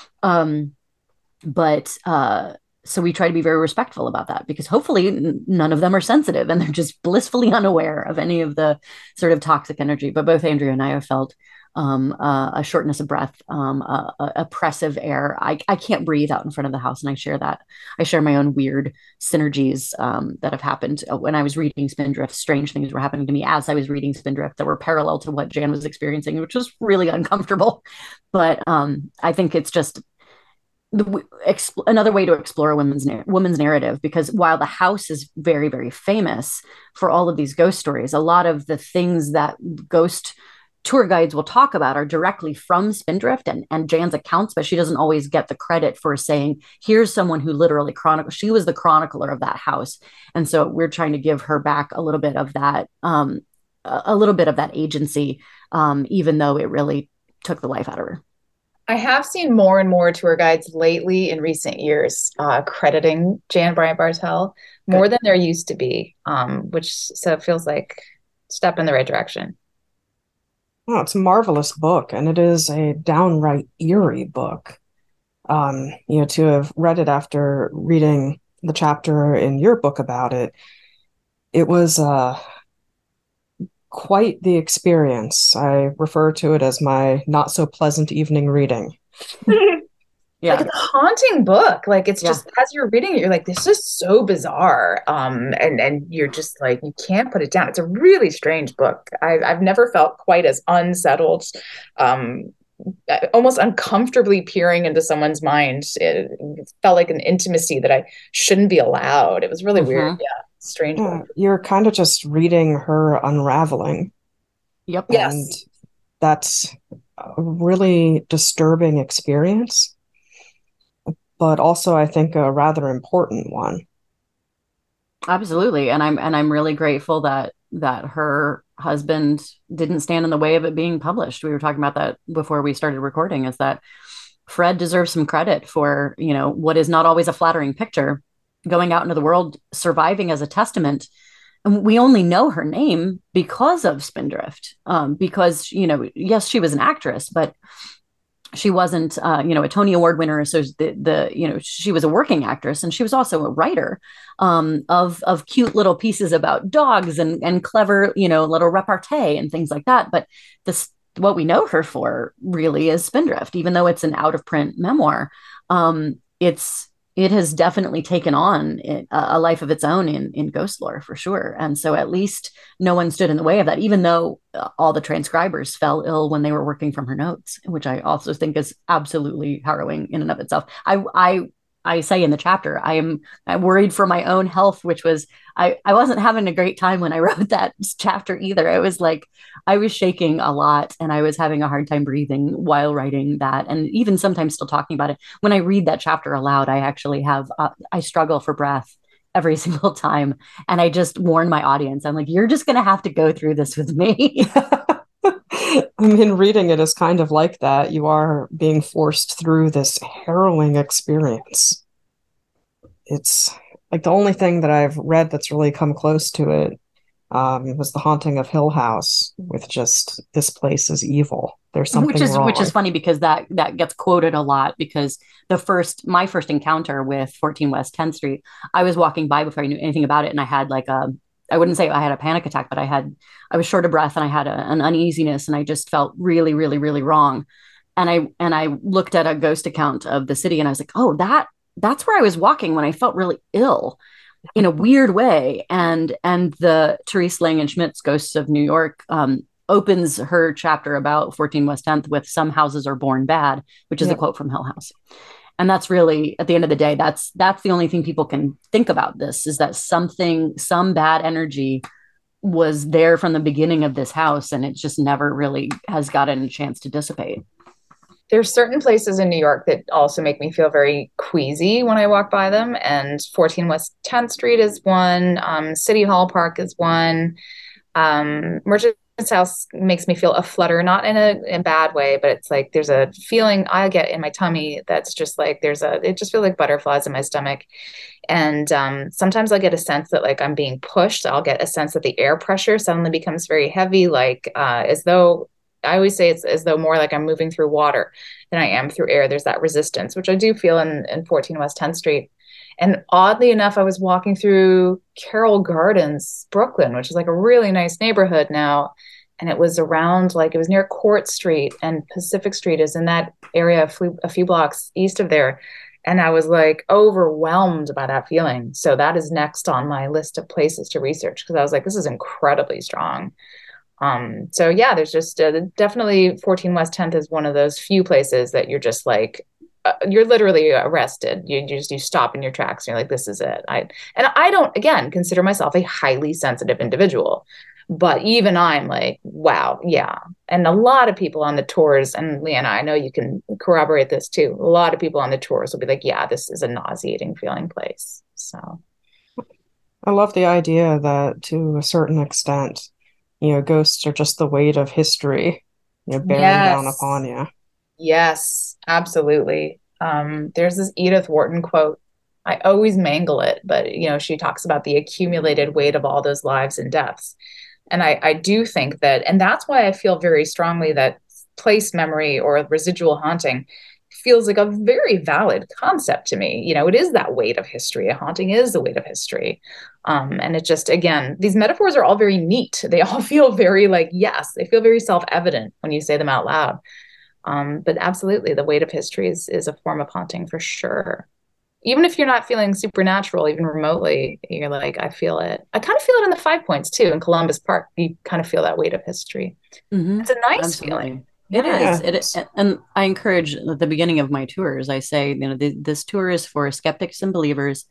So we try to be very respectful about that, because hopefully none of them are sensitive and they're just blissfully unaware of any of the sort of toxic energy. But both Andrea and I have felt a shortness of breath, oppressive air. I can't breathe out in front of the house. And I share that. I share my own weird synergies that have happened when I was reading Spindrift. Strange things were happening to me as I was reading Spindrift that were parallel to what Jan was experiencing, which was really uncomfortable. But I think it's just another way to explore a woman's narrative, because while the house is very, very famous for all of these ghost stories, a lot of the things that ghost tour guides will talk about are directly from Spindrift and Jan's accounts, but she doesn't always get the credit for saying, here's someone who literally she was the chronicler of that house. And so we're trying to give her back a little bit of that, agency, even though it really took the life out of her. I have seen more and more tour guides lately in recent years crediting Jan Bryant Bartel more than there used to be, so it feels like a step in the right direction. Oh, it's a marvelous book, and it is a downright eerie book. To have read it after reading the chapter in your book about it, it was quite the experience. I refer to it as my not so pleasant evening reading. Yeah. Like, it's a haunting book. Like, it's just, as you're reading it, you're like, this is so bizarre. And you're just like, you can't put it down. It's a really strange book. I've never felt quite as unsettled, almost uncomfortably peering into someone's mind. It felt like an intimacy that I shouldn't be allowed. It was really weird. Yeah. Strange. Yeah, you're kind of just reading her unraveling. Yep. And that's a really disturbing experience, but also I think a rather important one. Absolutely. And I'm really grateful that her husband didn't stand in the way of it being published. We were talking about that before we started recording, is that Fred deserves some credit for, what is not always a flattering picture, going out into the world, surviving as a testament. And we only know her name because of Spindrift, because, yes, she was an actress, but she wasn't, a Tony Award winner. So she was a working actress, and she was also a writer of cute little pieces about dogs and clever, little repartee and things like that. But what we know her for really is Spindrift, even though it's an out of print memoir. It has definitely taken on a life of its own in ghost lore, for sure. And so at least no one stood in the way of that, even though all the transcribers fell ill when they were working from her notes, which I also think is absolutely harrowing in and of itself. I say in the chapter, I'm worried for my own health, which was, I wasn't having a great time when I wrote that chapter either. It was like, I was shaking a lot and I was having a hard time breathing while writing that. And even sometimes still talking about it. When I read that chapter aloud, I actually I struggle for breath every single time. And I just warn my audience, I'm like, you're just going to have to go through this with me. I mean, reading it is kind of like that. You are being forced through this harrowing experience. It's like the only thing that I've read that's really come close to it was The Haunting of Hill House, with just, this place is evil. There's something wrong. Which is funny, because that gets quoted a lot, because my first encounter with 14 West 10th Street, I was walking by before I knew anything about it, and I had I wouldn't say I had a panic attack, but I was short of breath, and I had an uneasiness, and I just felt really, really, really wrong. And I looked at a ghost account of the city, and I was like, oh, that's where I was walking when I felt really ill in a weird way. And the Therese Langenschmidt's Ghosts of New York opens her chapter about 14 West 10th with "Some houses are born bad," which is a quote from Hill House. And that's really, at the end of the day, that's the only thing people can think about this, is that some bad energy was there from the beginning of this house, and it just never really has gotten a chance to dissipate. There's certain places in New York that also make me feel very queasy when I walk by them. And 14 West 10th Street is one. City Hall Park is one. Merchant's House makes me feel a flutter, not in a bad way, but it's like there's a feeling I get in my tummy that's just like it just feels like butterflies in my stomach. And sometimes I'll get a sense that like I'm being pushed. I'll get a sense that the air pressure suddenly becomes very heavy, like as though, I always say it's as though more like I'm moving through water than I am through air. There's that resistance, which I do feel in 14 West 10th Street. And oddly enough, I was walking through Carroll Gardens, Brooklyn, which is like a really nice neighborhood now. And it was around, like, it was near Court Street, and Pacific Street is in that area, a few blocks east of there. And I was like overwhelmed by that feeling. So that is next on my list of places to research, because I was like, this is incredibly strong. So yeah, there's just definitely 14 West 10th is one of those few places that you're just like, you're literally arrested. You stop in your tracks and you're like, this is it. I don't, again, consider myself a highly sensitive individual, but even I'm like, wow, yeah. And a lot of people on the tours, and Leanna, I know you can corroborate this too. A lot of people on the tours will be like, yeah, this is a nauseating feeling place. So I love the idea that, to a certain extent, ghosts are just the weight of history, bearing down upon you. Yes, absolutely. There's this Edith Wharton quote. I always mangle it, but she talks about the accumulated weight of all those lives and deaths. And I do think that, and that's why I feel very strongly that place memory or residual haunting feels like a very valid concept to me. It is that weight of history. A haunting is the weight of history. And it just, again, these metaphors are all very neat. They all feel very they feel very self-evident when you say them out loud. But absolutely, the weight of history is a form of haunting for sure. Even if you're not feeling supernatural, even remotely, you're like, I feel it. I kind of feel it in the 5 Points too, in Columbus Park. You kind of feel that weight of history. Mm-hmm. It's a nice feeling. It is. And I encourage, at the beginning of my tours, I say, this tour is for skeptics and believers.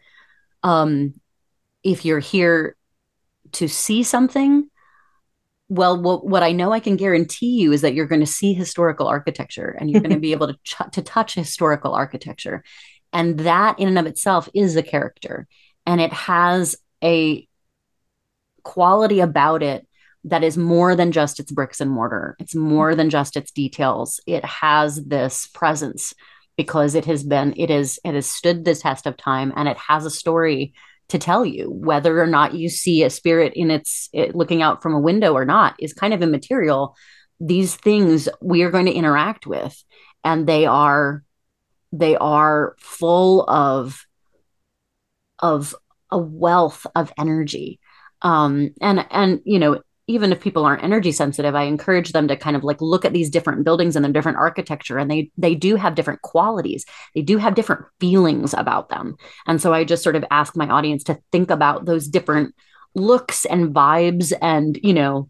If you're here to see something, well, what I know I can guarantee you is that you're going to see historical architecture, and you're going to be able to touch historical architecture. And that in and of itself is a character, and it has a quality about it that is more than just its bricks and mortar. It's more than just its details. It has this presence because it has stood the test of time, and it has a story to tell you. Whether or not you see a spirit in it looking out from a window or not is kind of immaterial. These things we are going to interact with, and they are full of a wealth of energy. And you know, even if people aren't energy sensitive, I encourage them to kind of like look at these different buildings and their different architecture, and they do have different qualities. They do have different feelings about them. And so I just sort of ask my audience to think about those different looks and vibes, and, you know,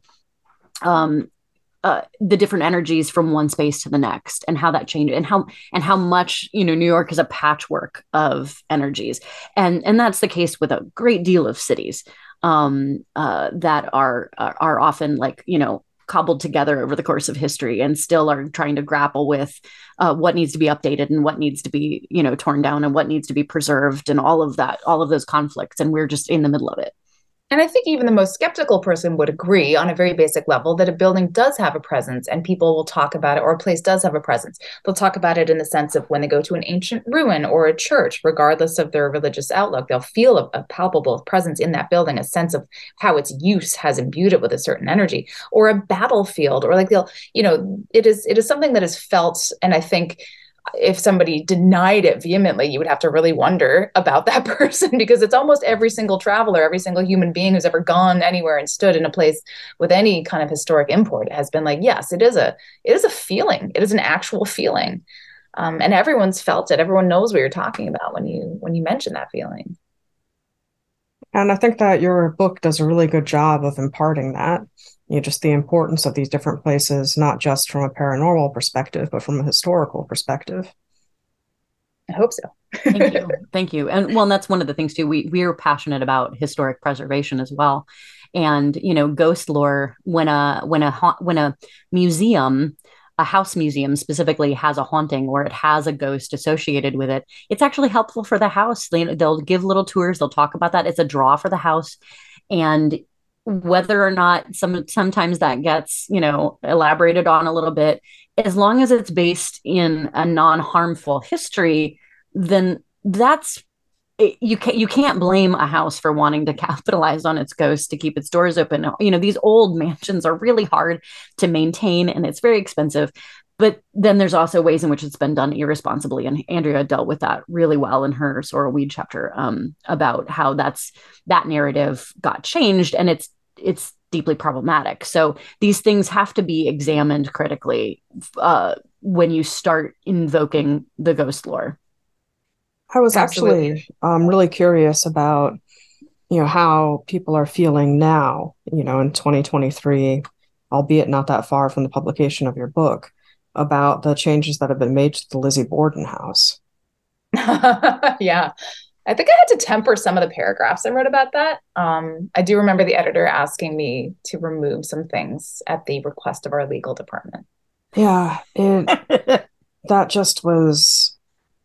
the different energies from one space to the next, and how that changes, and how much, you know, New York is a patchwork of energies. And that's the case with a great deal of cities that are often, like, you know, cobbled together over the course of history, and still are trying to grapple with what needs to be updated and what needs to be, you know, torn down, and what needs to be preserved, and all of those conflicts. And we're just in the middle of it. And I think even the most skeptical person would agree on a very basic level that a building does have a presence, and people will talk about it, or a place does have a presence. They'll talk about it in the sense of when they go to an ancient ruin or a church, regardless of their religious outlook, they'll feel a palpable presence in that building, a sense of how its use has imbued it with a certain energy. Or a battlefield, or like they'll, you know, it is something that is felt. And I think if somebody denied it vehemently, you would have to really wonder about that person, because it's almost every single traveler, every single human being who's ever gone anywhere and stood in a place with any kind of historic import has been like, yes, it is a feeling. It is an actual feeling. And everyone's felt it. Everyone knows what you're talking about when you mention that feeling. And I think that your book does a really good job of imparting that. You know, just the importance of these different places, not just from a paranormal perspective, but from a historical perspective. I hope so. Thank you. And well, that's one of the things too. We're passionate about historic preservation as well. And, you know, ghost lore, when a museum, a house museum specifically, has a haunting or it has a ghost associated with it, it's actually helpful for the house. They'll give little tours. They'll talk about that. It's a draw for the house. And whether or not sometimes that gets, you know, elaborated on a little bit, as long as it's based in a non-harmful history, then you can't blame a house for wanting to capitalize on its ghost to keep its doors open. You know, these old mansions are really hard to maintain, and it's very expensive. But then there's also ways in which it's been done irresponsibly. And Andrea dealt with that really well in her Sorrel Weed chapter, about how that narrative got changed, and it's deeply problematic. So these things have to be examined critically when you start invoking the ghost lore. I was actually really curious about, you know, how people are feeling now, you know, in 2023, albeit not that far from the publication of your book, about the changes that have been made to the Lizzie Borden house. Yeah. I think I had to temper some of the paragraphs I wrote about that. I do remember the editor asking me to remove some things at the request of our legal department. Yeah, that just was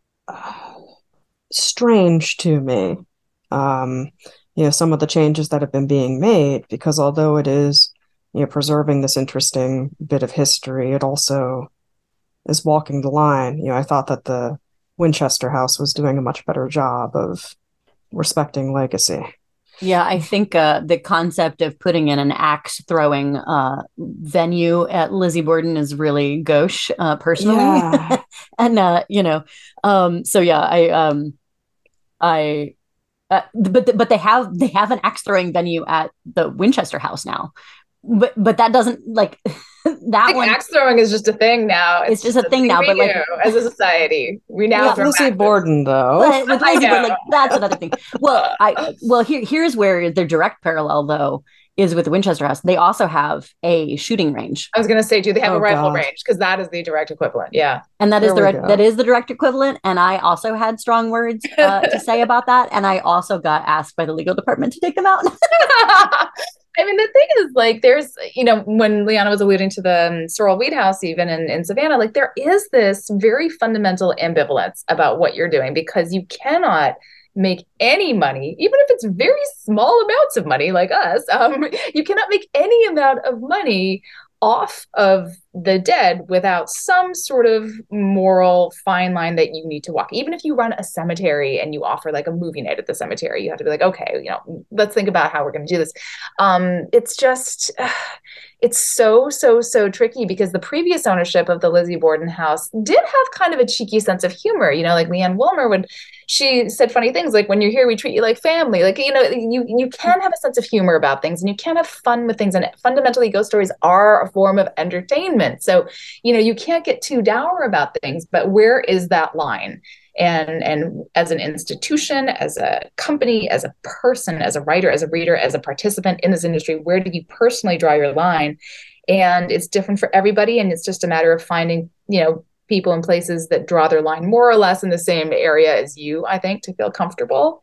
strange to me. You know, some of the changes that have been being made, because although it is, you know, preserving this interesting bit of history, it also is walking the line. You know, I thought that the Winchester House was doing a much better job of respecting legacy. Yeah, I think the concept of putting in an axe throwing venue at Lizzie Borden is really gauche, personally. Yeah. And you know, so yeah, but they have an axe throwing venue at the Winchester House now. But that doesn't, like, that one. Axe throwing is just a thing now. It's just a thing now, but like, as a society, we now throw Lizzie Borden, though. But with Lizzie Borden, like, that's another thing. Well, here's where the direct parallel, though, is with the Winchester House. They also have a shooting range. I was going to say, do they have a rifle range? Because that is the direct equivalent. Yeah, and that is the direct equivalent. And I also had strong words to say about that, and I also got asked by the legal department to take them out. I mean, the thing is, like, there's, you know, when Liana was alluding to the Sorrel Weed House, even in Savannah, like, there is this very fundamental ambivalence about what you're doing, because you cannot make any money, even if it's very small amounts of money like us. You cannot make any amount of money off of the dead without some sort of moral fine line that you need to walk. Even if you run a cemetery and you offer like a movie night at the cemetery, you have to be like, okay, you know, let's think about how we're going to do this. It's just, it's so tricky, because the previous ownership of the Lizzie Borden house did have kind of a cheeky sense of humor. You know, like Leanne Wilmer she said funny things like, when you're here, we treat you like family. Like, you know, you can have a sense of humor about things, and you can have fun with things. And fundamentally, ghost stories are a form of entertainment. So, you know, you can't get too dour about things, but where is that line? And as an institution, as a company, as a person, as a writer, as a reader, as a participant in this industry, where do you personally draw your line? And it's different for everybody. And it's just a matter of finding, you know, people in places that draw their line more or less in the same area as you, I think, to feel comfortable.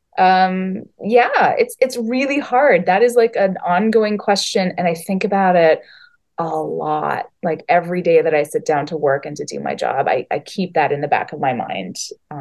It's really hard. That is like an ongoing question. And I think about it a lot. Like every day that I sit down to work and to do my job, I keep that in the back of my mind.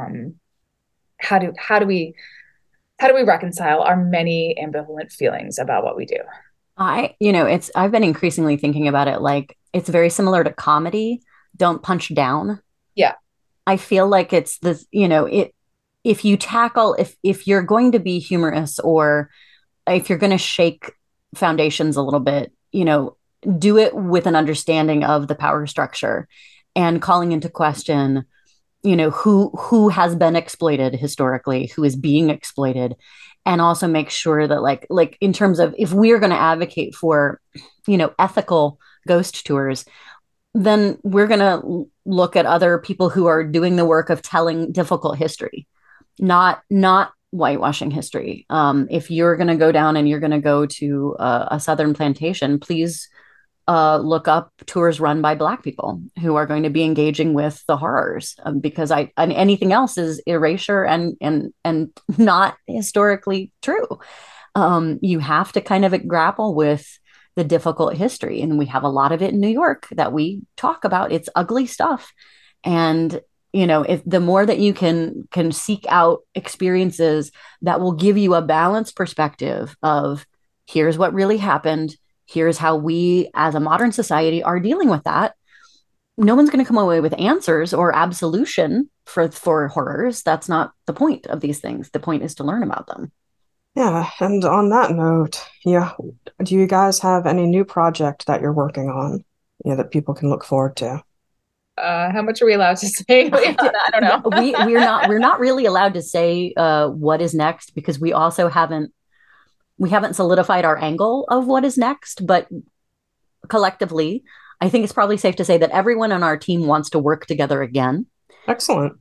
How do we reconcile our many ambivalent feelings about what we do? I've been increasingly thinking about it like it's very similar to comedy. Don't punch down. Yeah. I feel like it's this, you know, if you're going to be humorous, or if you're going to shake foundations a little bit, you know, do it with an understanding of the power structure and calling into question, you know, who has been exploited historically, who is being exploited, and also make sure that like in terms of, if we're going to advocate for, you know, ethical ghost tours, then we're going to look at other people who are doing the work of telling difficult history, not whitewashing history. If you're going to go down and you're going to go to a Southern plantation, please look up tours run by Black people who are going to be engaging with the horrors, because anything else is erasure and not historically true. You have to kind of grapple with the difficult history, and we have a lot of it in New York that we talk about. It's ugly stuff, and you know, if the more that you can seek out experiences that will give you a balanced perspective of here's what really happened, here's how we as a modern society are dealing with that. No one's going to come away with answers or absolution for horrors. That's not the point of these things. The point is to learn about them. Yeah, and on that note, yeah, do you guys have any new project that you're working on, that people can look forward to? How much are we allowed to say? I don't know. we're not really allowed to say what is next, because we also haven't solidified our angle of what is next. But collectively, I think it's probably safe to say that everyone on our team wants to work together again. Excellent.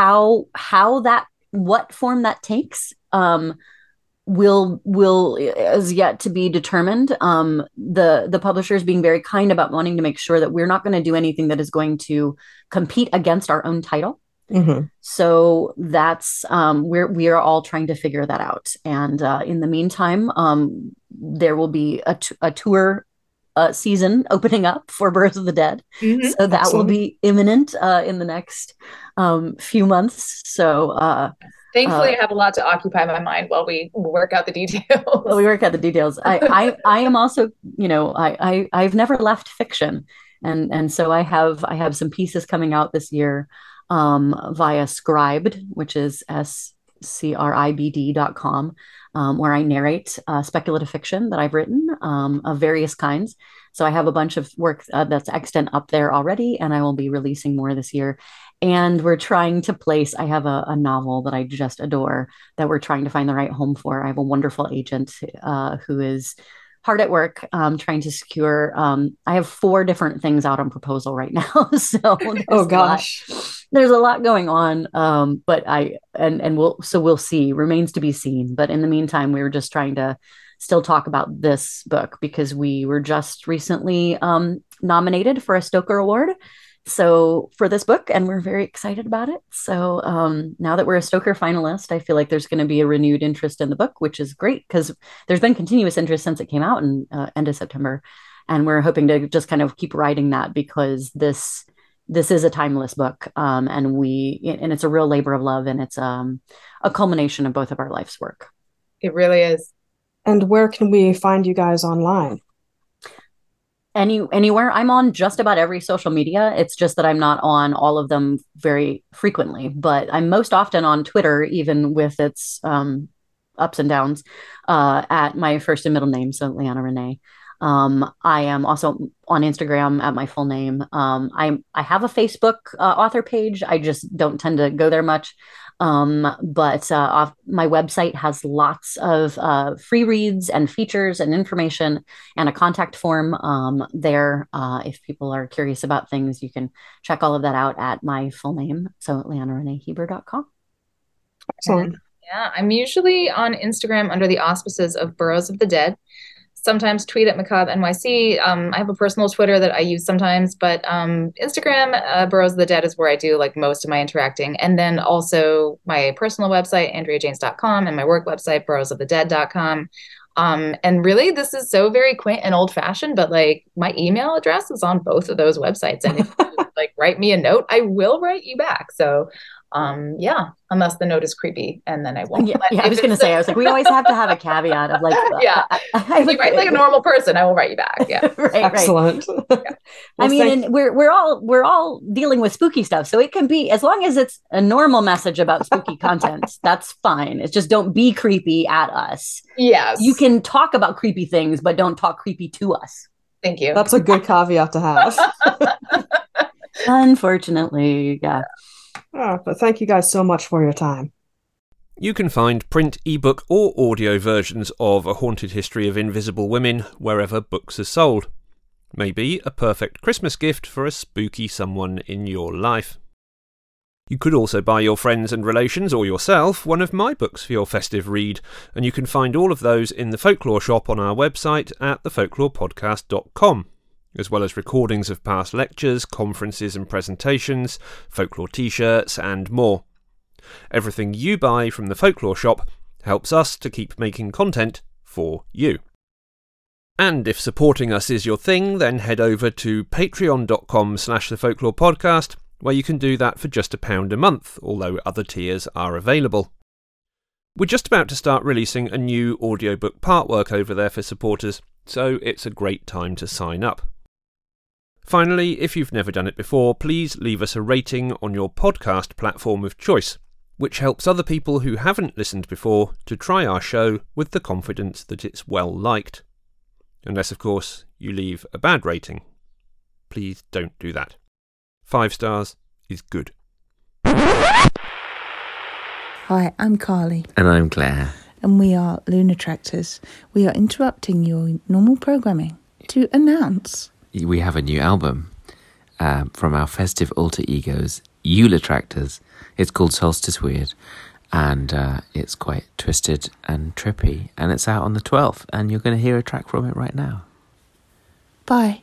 What form that takes will is yet to be determined. The publishers being very kind about wanting to make sure that we're not going to do anything that is going to compete against our own title. Mm-hmm. So that's we are all trying to figure that out. And in the meantime, there will be a tour season opening up for Birth of the Dead. Mm-hmm. So that will be imminent in the next few months. So thankfully, I have a lot to occupy my mind while we work out the details. I am also, I've never left fiction. And so I have some pieces coming out this year via Scribd, which is scribd.com, where I narrate speculative fiction that I've written of various kinds. So I have a bunch of work that's extant up there already, and I will be releasing more this year. And we're trying to place, I have a novel that I just adore that we're trying to find the right home for. I have a wonderful agent who is hard at work trying to secure. I have 4 different things out on proposal right now. So oh gosh, there's a lot going on. But we'll see. Remains to be seen. But in the meantime, we were just trying to still talk about this book because we were just recently nominated for a Stoker Award. So for this book, and we're very excited about it. So now that we're a Stoker finalist, I feel like there's going to be a renewed interest in the book, which is great because there's been continuous interest since it came out in end of September. And we're hoping to just kind of keep writing that because this this is a timeless book, and it's a real labor of love, and it's a culmination of both of our life's work. It really is. And where can we find you guys online? Anywhere. I'm on just about every social media. It's just that I'm not on all of them very frequently, but I'm most often on Twitter, even with its ups and downs, at my first and middle name, so Leanna Renee. I am also on Instagram at my full name. I have a Facebook author page. I just don't tend to go there much. But my website has lots of free reads and features and information, and a contact form there. If people are curious about things, you can check all of that out at my full name, so LeannaReneeHeber.com. Excellent. Yeah, I'm usually on Instagram under the auspices of Burrows of the Dead. Sometimes tweet at Macabre NYC. I have a personal Twitter that I use sometimes, but Instagram, Burrows of the Dead is where I do like most of my interacting. And then also my personal website, AndreaJanes.com, and my work website, burrowsofthedead.com. And really, this is so very quaint and old fashioned, but like my email address is on both of those websites. And if you like write me a note, I will write you back. So yeah, unless the note is creepy, and then I won't. Yeah, I was going to say, I was like, we always have to have a caveat of like, yeah, if you write like a normal person, I will write you back. Yeah, right, excellent. Right. Yeah. Well, I mean, and we're all dealing with spooky stuff, so it can be, as long as it's a normal message about spooky content, that's fine. It's just don't be creepy at us. Yes, you can talk about creepy things, but don't talk creepy to us. Thank you. That's a good caveat to have. Unfortunately, yeah. Oh, but thank you guys so much for your time. You can find print, ebook or audio versions of A Haunted History of Invisible Women wherever books are sold. Maybe a perfect Christmas gift for a spooky someone in your life. You could also buy your friends and relations or yourself one of my books for your festive read, and you can find all of those in the Folklore shop on our website at thefolklorepodcast.com. as well as recordings of past lectures, conferences and presentations, folklore t-shirts and more. Everything you buy from the Folklore shop helps us to keep making content for you. And if supporting us is your thing, then head over to patreon.com/thefolklorepodcast, where you can do that for just £1 a month, although other tiers are available. We're just about to start releasing a new audiobook partwork over there for supporters, so it's a great time to sign up. Finally, if you've never done it before, please leave us a rating on your podcast platform of choice, which helps other people who haven't listened before to try our show with the confidence that it's well liked. Unless, of course, you leave a bad rating. Please don't do that. 5 stars is good. Hi, I'm Carly. And I'm Claire. And we are Lunar Tractors. We are interrupting your normal programming to announce we have a new album from our festive alter egos, Eula Tractors. It's called Solstice Weird, and it's quite twisted and trippy, and it's out on the 12th, and you're going to hear a track from it right now. Bye.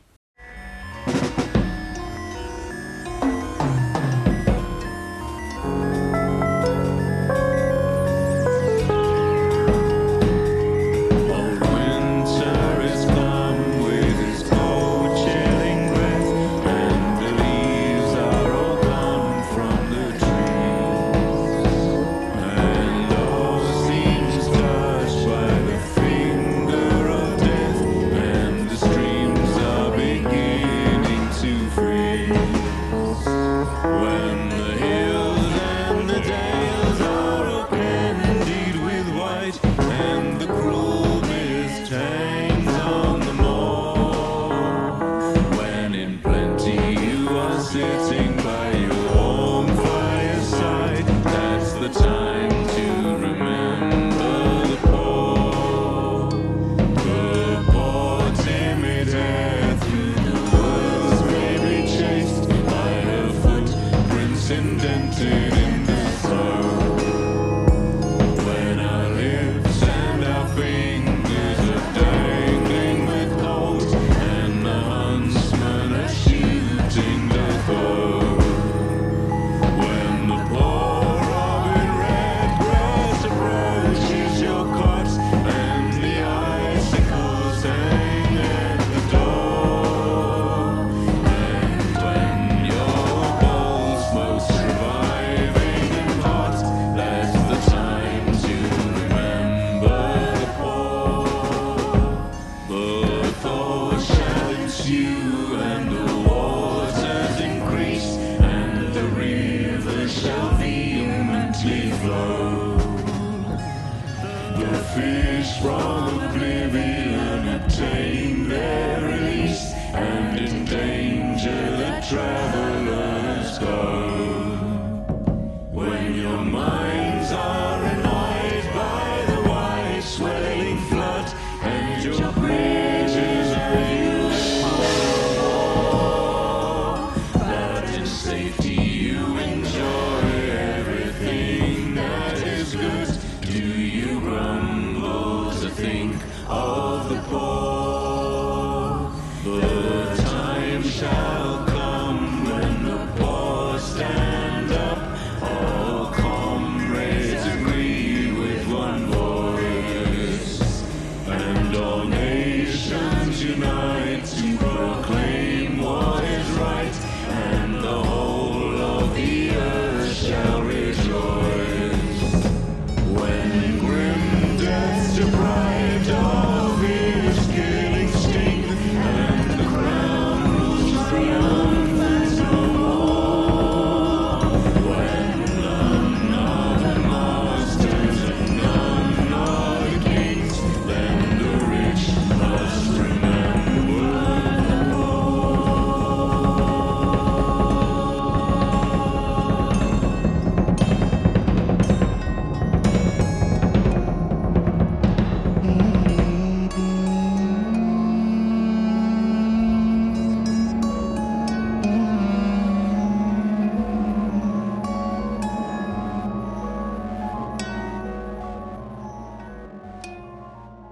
flow. The fish from oblivion obtain their release, and in danger the travelers go. When your minds are annoyed by the wide swelling flood, and your bridges are used for war, but in safety you enjoy everything that is good. Do you grumble to think of the poor? The time shall come when the poor stand up. All comrades agree with one voice, and all nations unite to proclaim what is right, and the whole of the earth shall rejoice. When grim death's deprived of his killing sting, and the crown rules triumphant no more, when none are the masters and none are the kings, then the rich must remember the poor.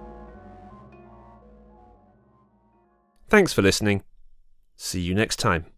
Thanks for listening. See you next time.